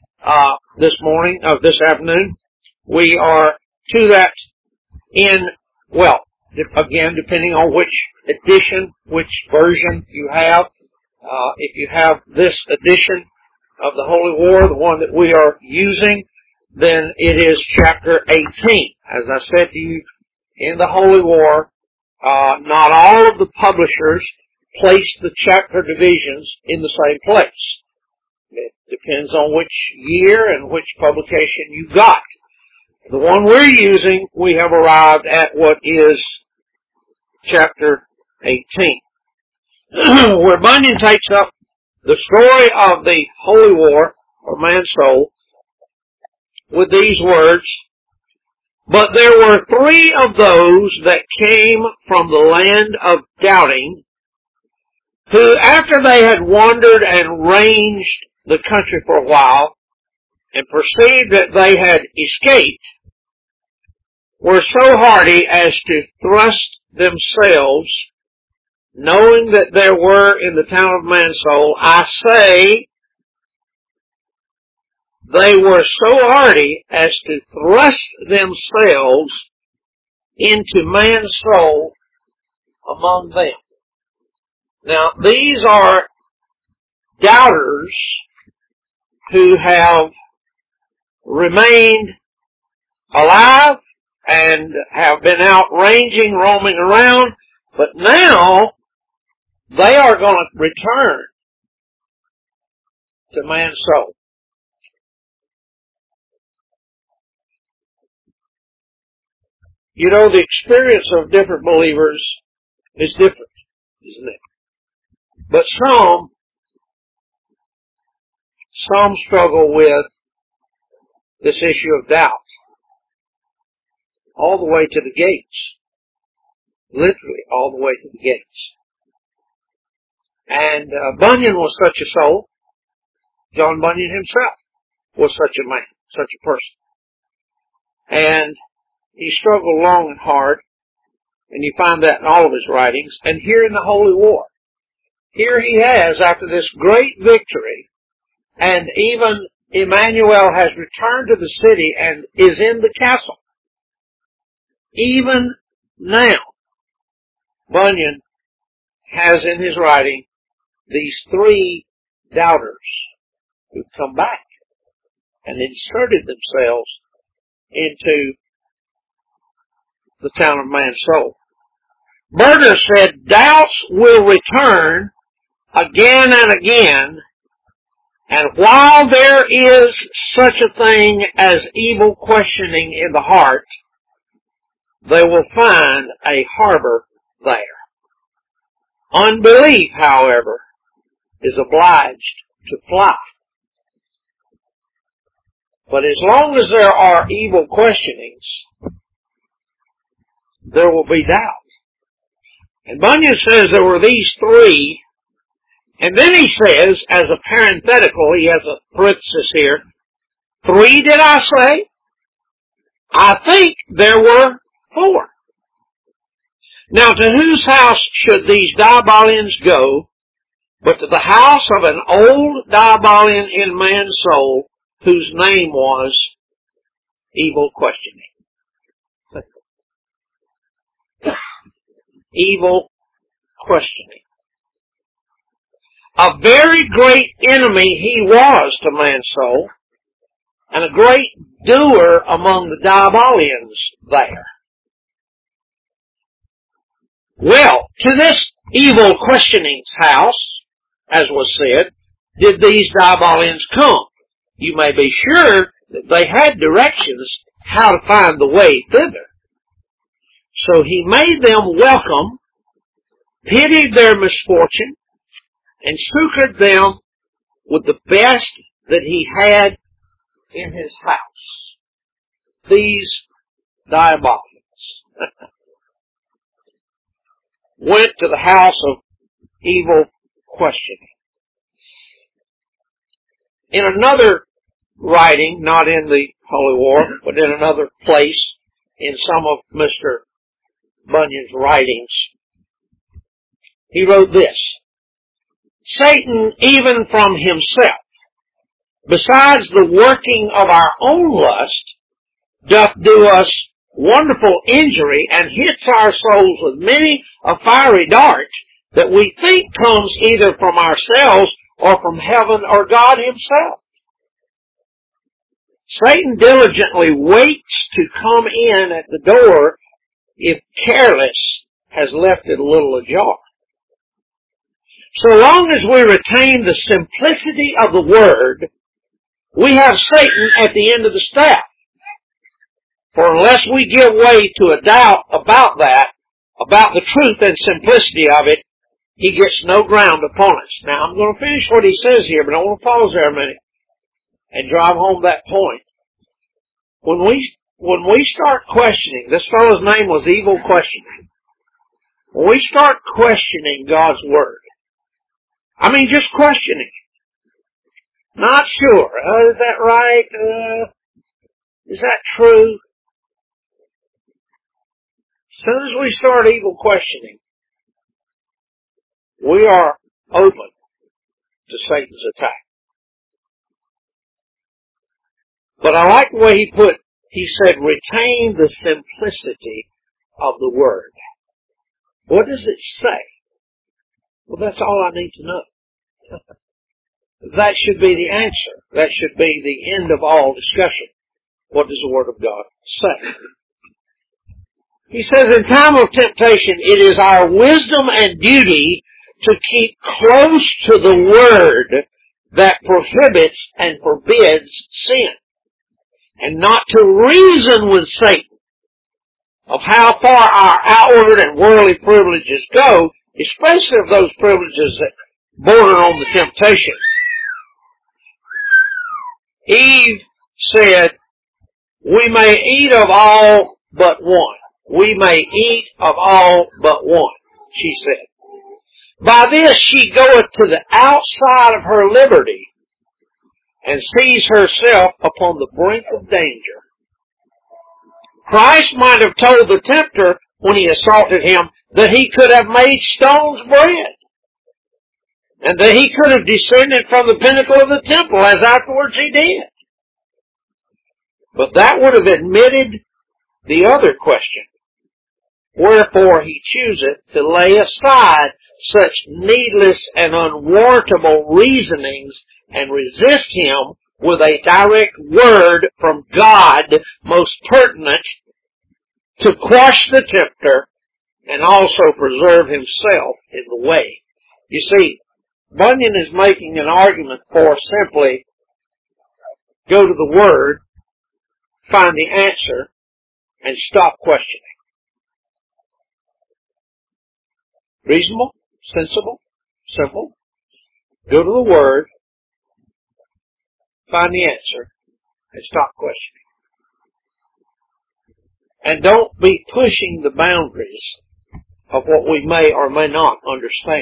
This afternoon, we are to that in, well, again, depending on which edition, which version you have. If you have this edition of the Holy War, the one that we are using, then it is chapter 18. As I said to you, in the Holy War, not all of the publishers place the chapter divisions in the same place. It depends on which year and which publication you got. The one we're using, we have arrived at what is chapter 18, where Bunyan takes up the story of the Holy War, or man's soul, with these words, "But there were 3 of those that came from the land of doubting, who after they had wandered and ranged the country for a while, and perceived that they had escaped, were so hardy as to thrust themselves, knowing that there were in the town of Mansoul, I say, they were so hardy as to thrust themselves into Mansoul among them." Now, these are doubters who have remained alive and have been out ranging, roaming around, but now they are going to return to man's soul. You know, the experience of different believers is different, isn't it? But some struggle with this issue of doubt all the way to the gates. Literally all the way to the gates. And Bunyan was such a soul. John Bunyan himself was such a man, such a person. And he struggled long and hard, and you find that in all of his writings. And here in the Holy War, here he has, after this great victory, and even Emmanuel has returned to the city and is in the castle. Even now, Bunyan has in his writing these 3 doubters who've come back and inserted themselves into the town of Mansoul. Berger said, "Doubts will return again and again And while there is such a thing as evil questioning in the heart, they will find a harbor there. Unbelief, however, is obliged to fly. But as long as there are evil questionings, there will be doubt. And Bunyan says there were these three, and then he says, as a parenthetical, he has a parenthesis here, 3 did I say? I think there were 4. Now to whose house should these Diabolians go, but to the house of an old Diabolian in man's soul, whose name was evil questioning. Evil questioning. A very great enemy he was to man's soul, and a great doer among the Diabolians there. Well, to this evil questioning's house, as was said, did these Diabolians come. You may be sure that they had directions how to find the way thither. So he made them welcome, pitied their misfortune, and succored them with the best that he had in his house. These Diabolians went to the house of evil questioning. In another writing, not in the Holy War, but in another place, in some of Mr. Bunyan's writings, he wrote this: Satan, even from himself, besides the working of our own lust, doth do us wonderful injury, and hits our souls with many a fiery dart that we think comes either from ourselves or from heaven or God himself. Satan diligently waits to come in at the door if careless has left it a little ajar. So long as we retain the simplicity of the Word, we have Satan at the end of the staff. For unless we give way to a doubt about that, about the truth and simplicity of it, he gets no ground upon us. Now, I'm going to finish what he says here, but I want to pause there a minute and drive home that point. When we start questioning, this fellow's name was evil questioning. When we start questioning God's Word, I mean just questioning, not sure, is that right? Is that true? As soon as we start evil questioning, we are open to Satan's attack. But I like the way he said, retain the simplicity of the Word. What does it say? Well, that's all I need to know. That should be the answer. That should be the end of all discussion. What does the Word of God say? He says, in time of temptation, it is our wisdom and duty to keep close to the Word that prohibits and forbids sin, and not to reason with Satan of how far our outward and worldly privileges go, especially of those privileges that border on the temptation. Eve said, we may eat of all but one. We may eat of all but one, she said. By this she goeth to the outside of her liberty and sees herself upon the brink of danger. Christ might have told the tempter when he assaulted him that he could have made stones bread, and that he could have descended from the pinnacle of the temple, as afterwards he did. But that would have admitted the other question. Wherefore he chooseth to lay aside such needless and unwarrantable reasonings and resist him with a direct word from God, most pertinent, to quash the tempter and also preserve himself in the way. You see, Bunyan is making an argument for simply go to the Word, find the answer, and stop questioning. Reasonable, sensible, simple. Go to the Word, find the answer, and stop questioning. And don't be pushing the boundaries of what we may or may not understand.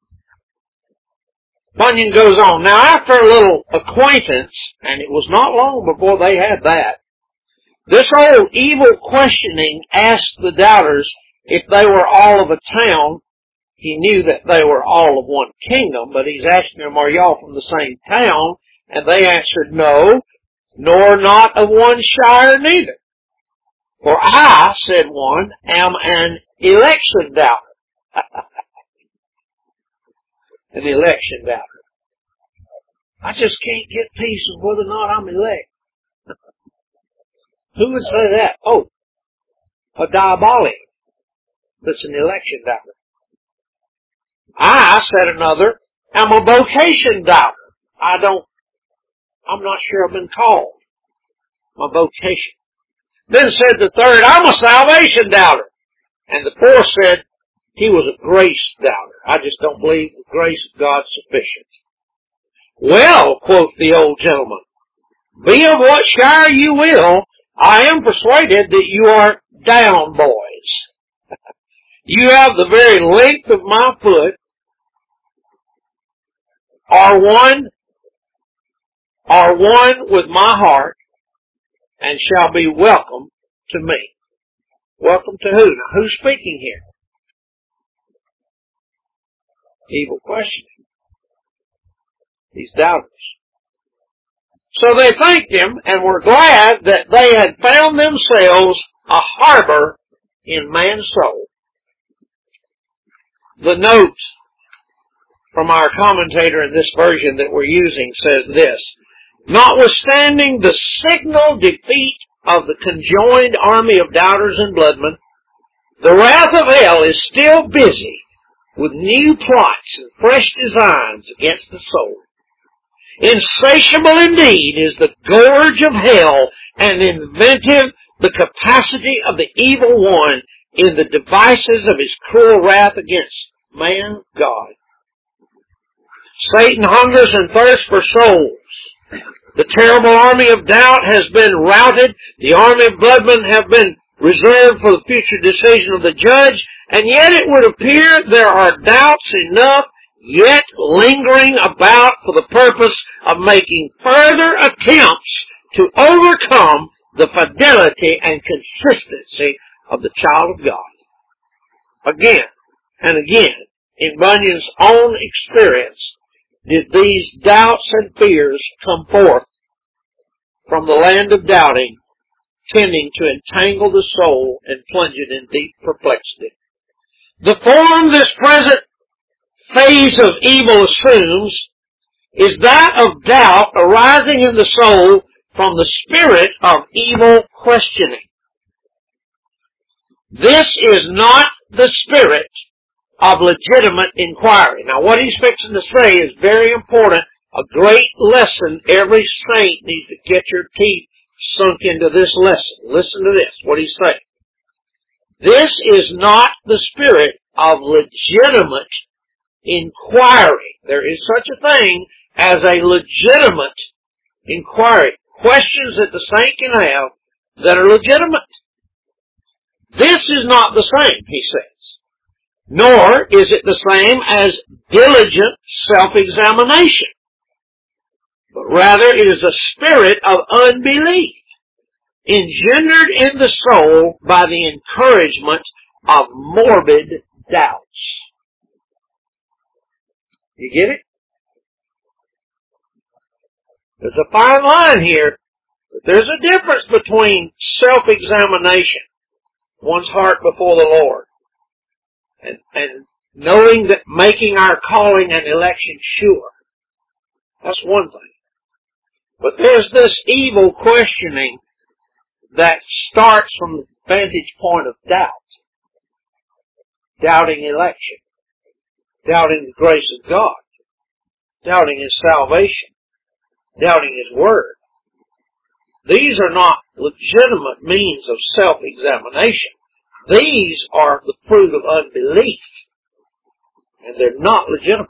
Bunyan goes on. Now, after a little acquaintance, and it was not long before they had that, this old evil questioning asked the doubters if they were all of a town. He knew that they were all of one kingdom, but he's asking them, are y'all from the same town? And they answered, no, nor not of one shire neither. For I, said one, am an election doubter. An election doubter. I just can't get peace of whether or not I'm elect. Who would say that? Oh, a diabolic that's an election doubter. I, said another, am a vocation doubter. I'm not sure I've been called. My vocation. Then said the third, I'm a salvation doubter. And the fourth said he was a grace doubter. I just don't believe the grace of God's sufficient. Well, quoth the old gentleman, be of what shire you will, I am persuaded that you are down boys. You have the very length of my foot, are one with my heart, and shall be welcome to me. Welcome to who? Now, who's speaking here? Evil questioning. These doubters. So they thanked him and were glad that they had found themselves a harbor in man's soul. The note from our commentator in this version that we're using says this, notwithstanding the signal defeat of the conjoined army of doubters and bloodmen, the wrath of hell is still busy with new plots and fresh designs against the soul. Insatiable indeed is the gorge of hell, and inventive the capacity of the evil one in the devices of his cruel wrath against man, God. Satan hungers and thirsts for souls. The terrible army of doubt has been routed. The army of bloodmen have been reserved for the future decision of the judge, and yet it would appear there are doubts enough yet lingering about for the purpose of making further attempts to overcome the fidelity and consistency of the child of God. Again and again, in Bunyan's own experience, did these doubts and fears come forth from the land of doubting, tending to entangle the soul and plunge it in deep perplexity. The form this present phase of evil assumes is that of doubt arising in the soul from the spirit of evil questioning. This is not the spirit of legitimate inquiry. Now, what he's fixing to say is very important, a great lesson. Every saint needs to get your teeth sunk into this lesson. Listen to this, what he's saying. This is not the spirit of legitimate inquiry. There is such a thing as a legitimate inquiry. Questions that the saint can have that are legitimate. This is not the same, he says. Nor is it the same as diligent self-examination. But rather it is a spirit of unbelief, engendered in the soul by the encouragement of morbid doubts. You get it? There's a fine line here, but there's a difference between self-examination, one's heart before the Lord, and knowing that making our calling and election sure. That's one thing. But there's this evil questioning that starts from the vantage point of doubt. Doubting election. Doubting the grace of God. doubting His salvation, doubting His Word. These are not legitimate means of self-examination. These are the fruit of unbelief, and they're not legitimate.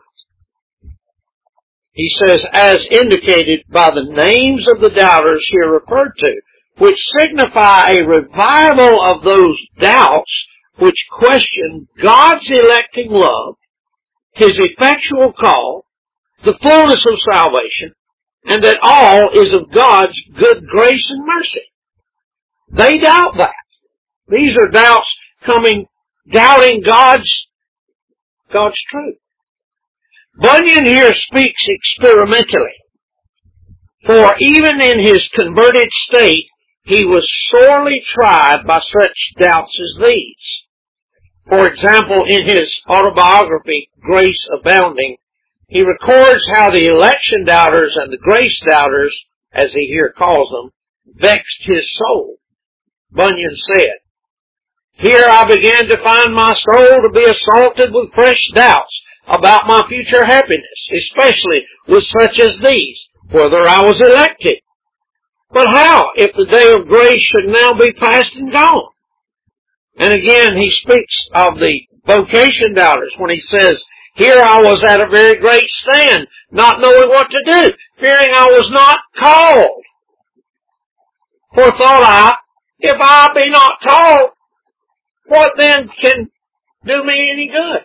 He says, as indicated by the names of the doubters here referred to, which signify a revival of those doubts which question God's electing love, His effectual call, the fullness of salvation, and that all is of God's good grace and mercy. They doubt that. These are doubts doubting God's truth. Bunyan here speaks experimentally, for even in his converted state, he was sorely tried by such doubts as these. For example, in his autobiography, Grace Abounding, he records how the election doubters and the grace doubters, as he here calls them, vexed his soul. Bunyan said, "Here I began to find my soul to be assaulted with fresh doubts about my future happiness, especially with such as these, whether I was elected. But how, if the day of grace should now be past and gone?" And again, he speaks of the vocation doubters when he says, "Here I was at a very great stand, not knowing what to do, fearing I was not called. For thought I, if I be not called, what then can do me any good?"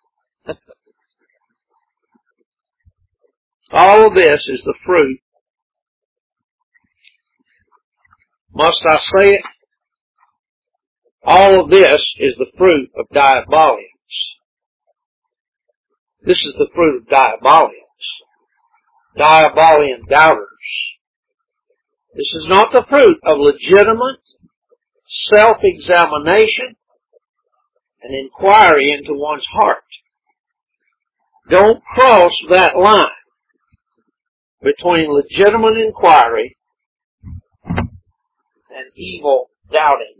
All of this is the fruit. Must I say it? All of this is the fruit of diabolians. This is the fruit of diabolians. Diabolian doubters. This is not the fruit of legitimate self-examination and inquiry into one's heart. Don't cross that line between legitimate inquiry and evil doubtings.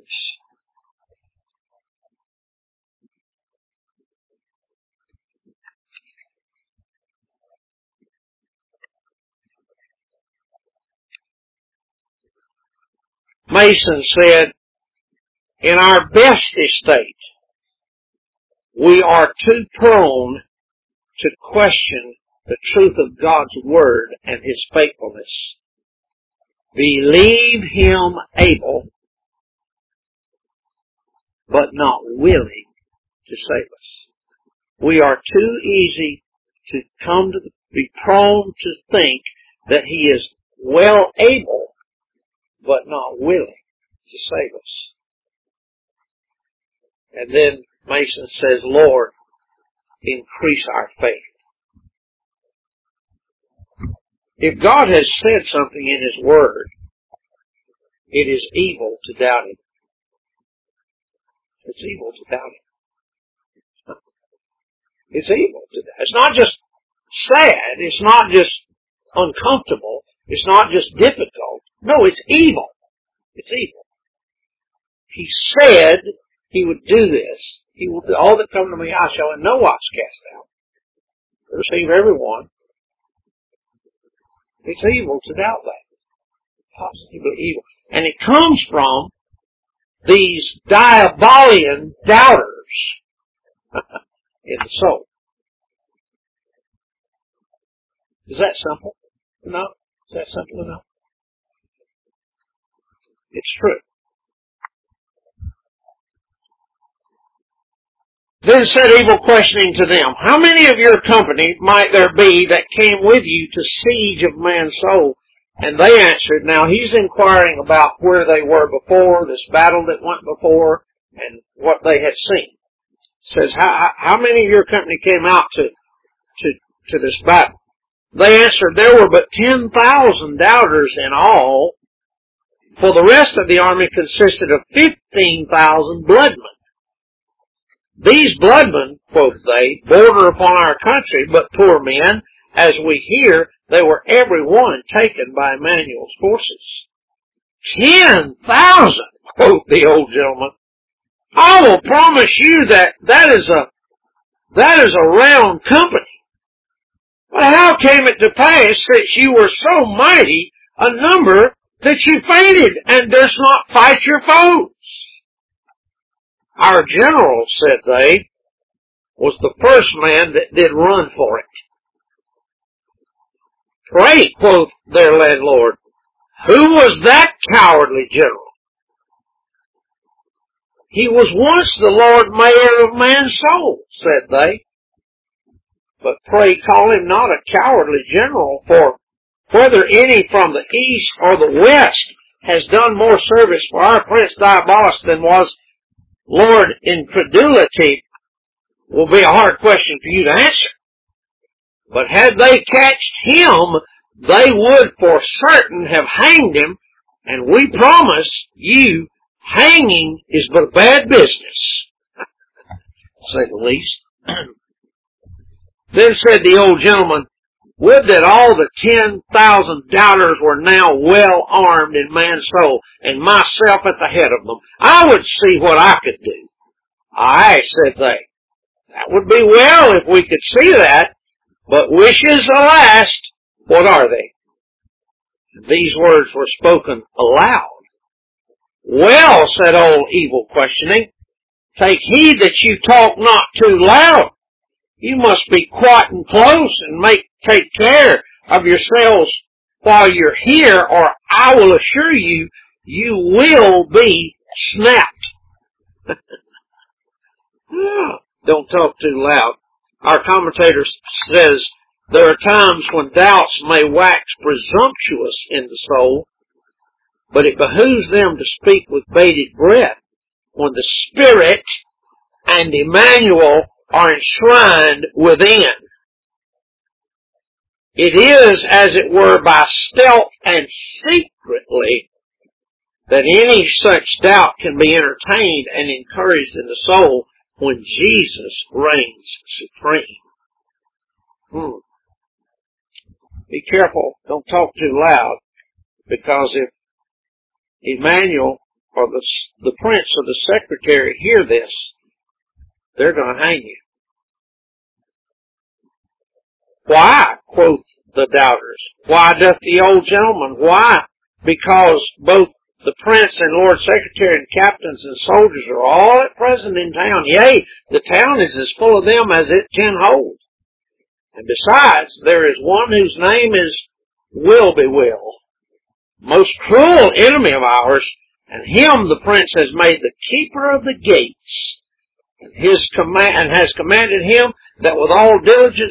Mason said, "In our best estate, we are too prone to question the truth of God's Word and His faithfulness. Believe Him able, but not willing to save us." We are too easy to be prone to think that He is well able, but not willing to save us. And then Mason says, "Lord, increase our faith." If God has said something in His Word, it is evil to doubt Him. It's evil to doubt Him. It's evil to doubt. It's not just sad. It's not just uncomfortable. It's not just difficult. No, it's evil. It's evil. He said He would do this. He will do all that come to me, I shall in no wise cast out. Receive everyone. It's evil to doubt that. Positively evil. And it comes from these diabolian doubters in the soul. Is that simple enough? Is that simple enough? It's true. Then said evil, questioning to them, "How many of your company might there be that came with you to siege of man's soul?" And they answered. Now he's inquiring about where they were before, this battle that went before, and what they had seen. Says, how many of your company came out to this battle? They answered, "There were but 10,000 doubters in all, for the rest of the army consisted of 15,000 bloodmen. These bloodmen," quote they, "border upon our country, but poor men, as we hear, they were every one taken by Emmanuel's forces." 10,000, quote the old gentleman. I will promise you that is a round company. But how came it to pass that you were so mighty a number that you fainted and durst not fight your foes? Our general, said they, was the first man that did run for it. Pray, quoth their landlord, who was that cowardly general? He was once the Lord Mayor of man's soul, said they. But pray call him not a cowardly general, for whether any from the east or the west has done more service for our Prince Diabolus than was Lord Incredulity will be a hard question for you to answer. But had they catched him, they would for certain have hanged him, and we promise you, hanging is but a bad business, to say the least. Then said the old gentleman, would that all the 10,000 doubters were now well armed in man's soul, and myself at the head of them. I would see what I could do. Aye, said they, that would be well if we could see that, but wishes, alas, what are they? These words were spoken aloud. Well, said old Evil, questioning, take heed that you talk not too loud. You must be quiet and close and take care of yourselves while you're here, or I will assure you, you will be snapped. Don't talk too loud. Our commentator says there are times when doubts may wax presumptuous in the soul, but it behooves them to speak with bated breath when the Spirit and Emmanuel are enshrined within. It is, as it were, by stealth and secretly that any such doubt can be entertained and encouraged in the soul when Jesus reigns supreme. Be careful, don't talk too loud, because if Emmanuel or the prince or the secretary hear this, they're going to hang you. Why, quoth the doubters. Why doth the old gentleman? Why? Because both the prince and Lord Secretary and captains and soldiers are all at present in town. Yea, the town is as full of them as it can hold. And besides, there is one whose name is Will-be-will, most cruel enemy of ours, and him the prince has made the keeper of the gates, and has commanded him that with all diligence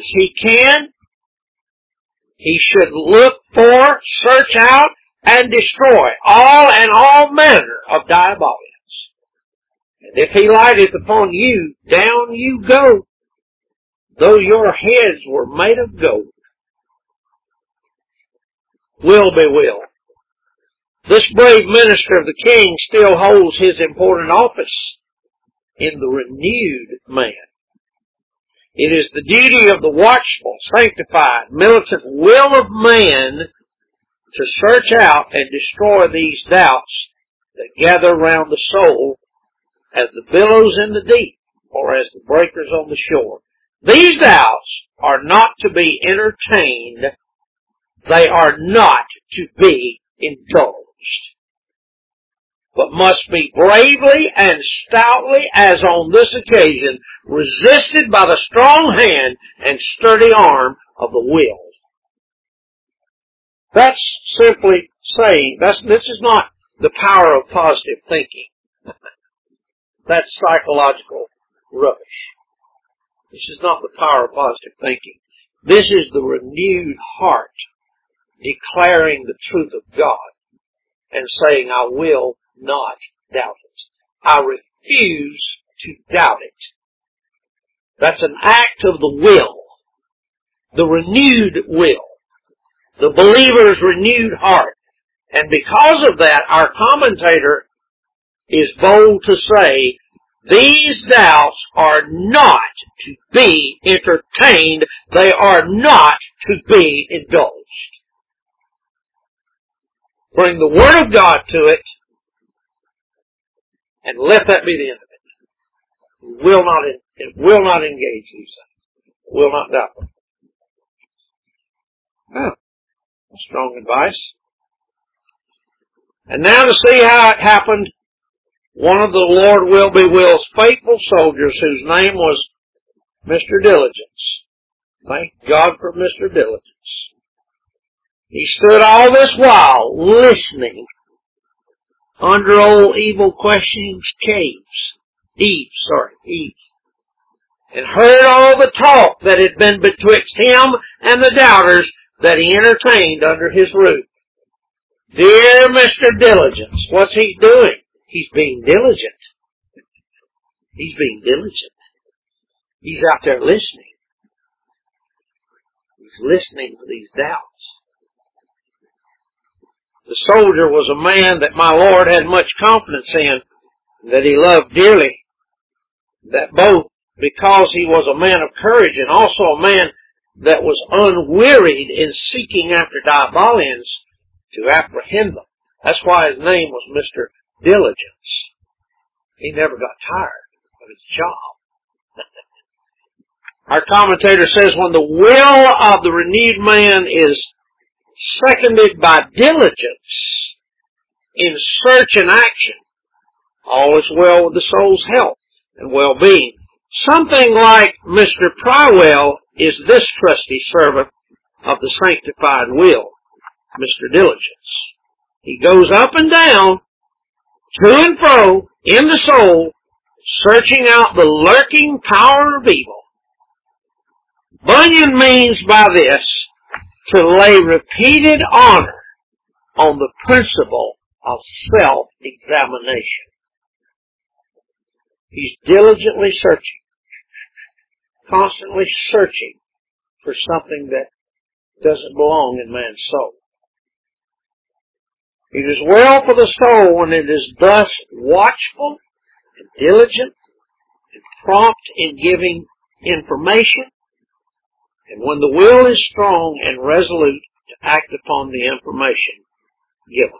he should look for, search out, and destroy all manner of diabolians. And if he lighteth upon you, down you go, though your heads were made of gold. Will-be-will. This brave minister of the king still holds his important office in the renewed man. It is the duty of the watchful, sanctified, militant will of man to search out and destroy these doubts that gather round the soul as the billows in the deep or as the breakers on the shore. These doubts are not to be entertained. They are not to be indulged, but must be bravely and stoutly, as on this occasion, resisted by the strong hand and sturdy arm of the will. That's simply saying, this is not the power of positive thinking. That's psychological rubbish. This is not the power of positive thinking. This is the renewed heart declaring the truth of God and saying, I will not doubt it. I refuse to doubt it. That's an act of the will, the renewed will, the believer's renewed heart. And because of that, our commentator is bold to say, these doubts are not to be entertained. They are not to be indulged. Bring the Word of God to it, and let that be the end of it. It will not engage these things. It will not doubt them. Huh, strong advice. And now to see how it happened, one of the Lord Will-Be-Will's faithful soldiers, whose name was Mr. Diligence. Thank God for Mr. Diligence. He stood all this while listening under old Evil Questioning's Eve, and heard all the talk that had been betwixt him and the doubters that he entertained under his roof. Dear Mr. Diligence, what's he doing? He's being diligent. He's being diligent. He's out there listening. He's listening to these doubts. The soldier was a man that my Lord had much confidence in, that he loved dearly, that both because he was a man of courage and also a man that was unwearied in seeking after Diabolians to apprehend them. That's why his name was Mr. Diligence. He never got tired of his job. Our commentator says when the will of the renewed man is seconded by diligence in search and action, all is well with the soul's health and well-being. Something like Mr. Prywell is this trusty servant of the sanctified will, Mr. Diligence. He goes up and down, to and fro, in the soul, searching out the lurking power of evil. Bunyan means by this to lay repeated honor on the principle of self-examination. He's diligently searching, constantly searching for something that doesn't belong in man's soul. It is well for the soul when it is thus watchful and diligent and prompt in giving information, and when the will is strong and resolute to act upon the information given.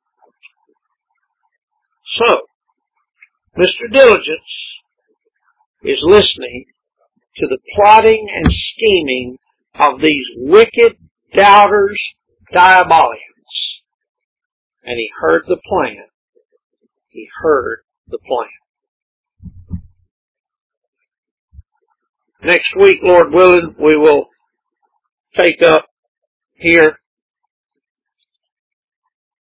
So, Mr. Diligence is listening to the plotting and scheming of these wicked doubters, Diabolians. And he heard the plan. He heard the plan. Next week, Lord willing, we will take up here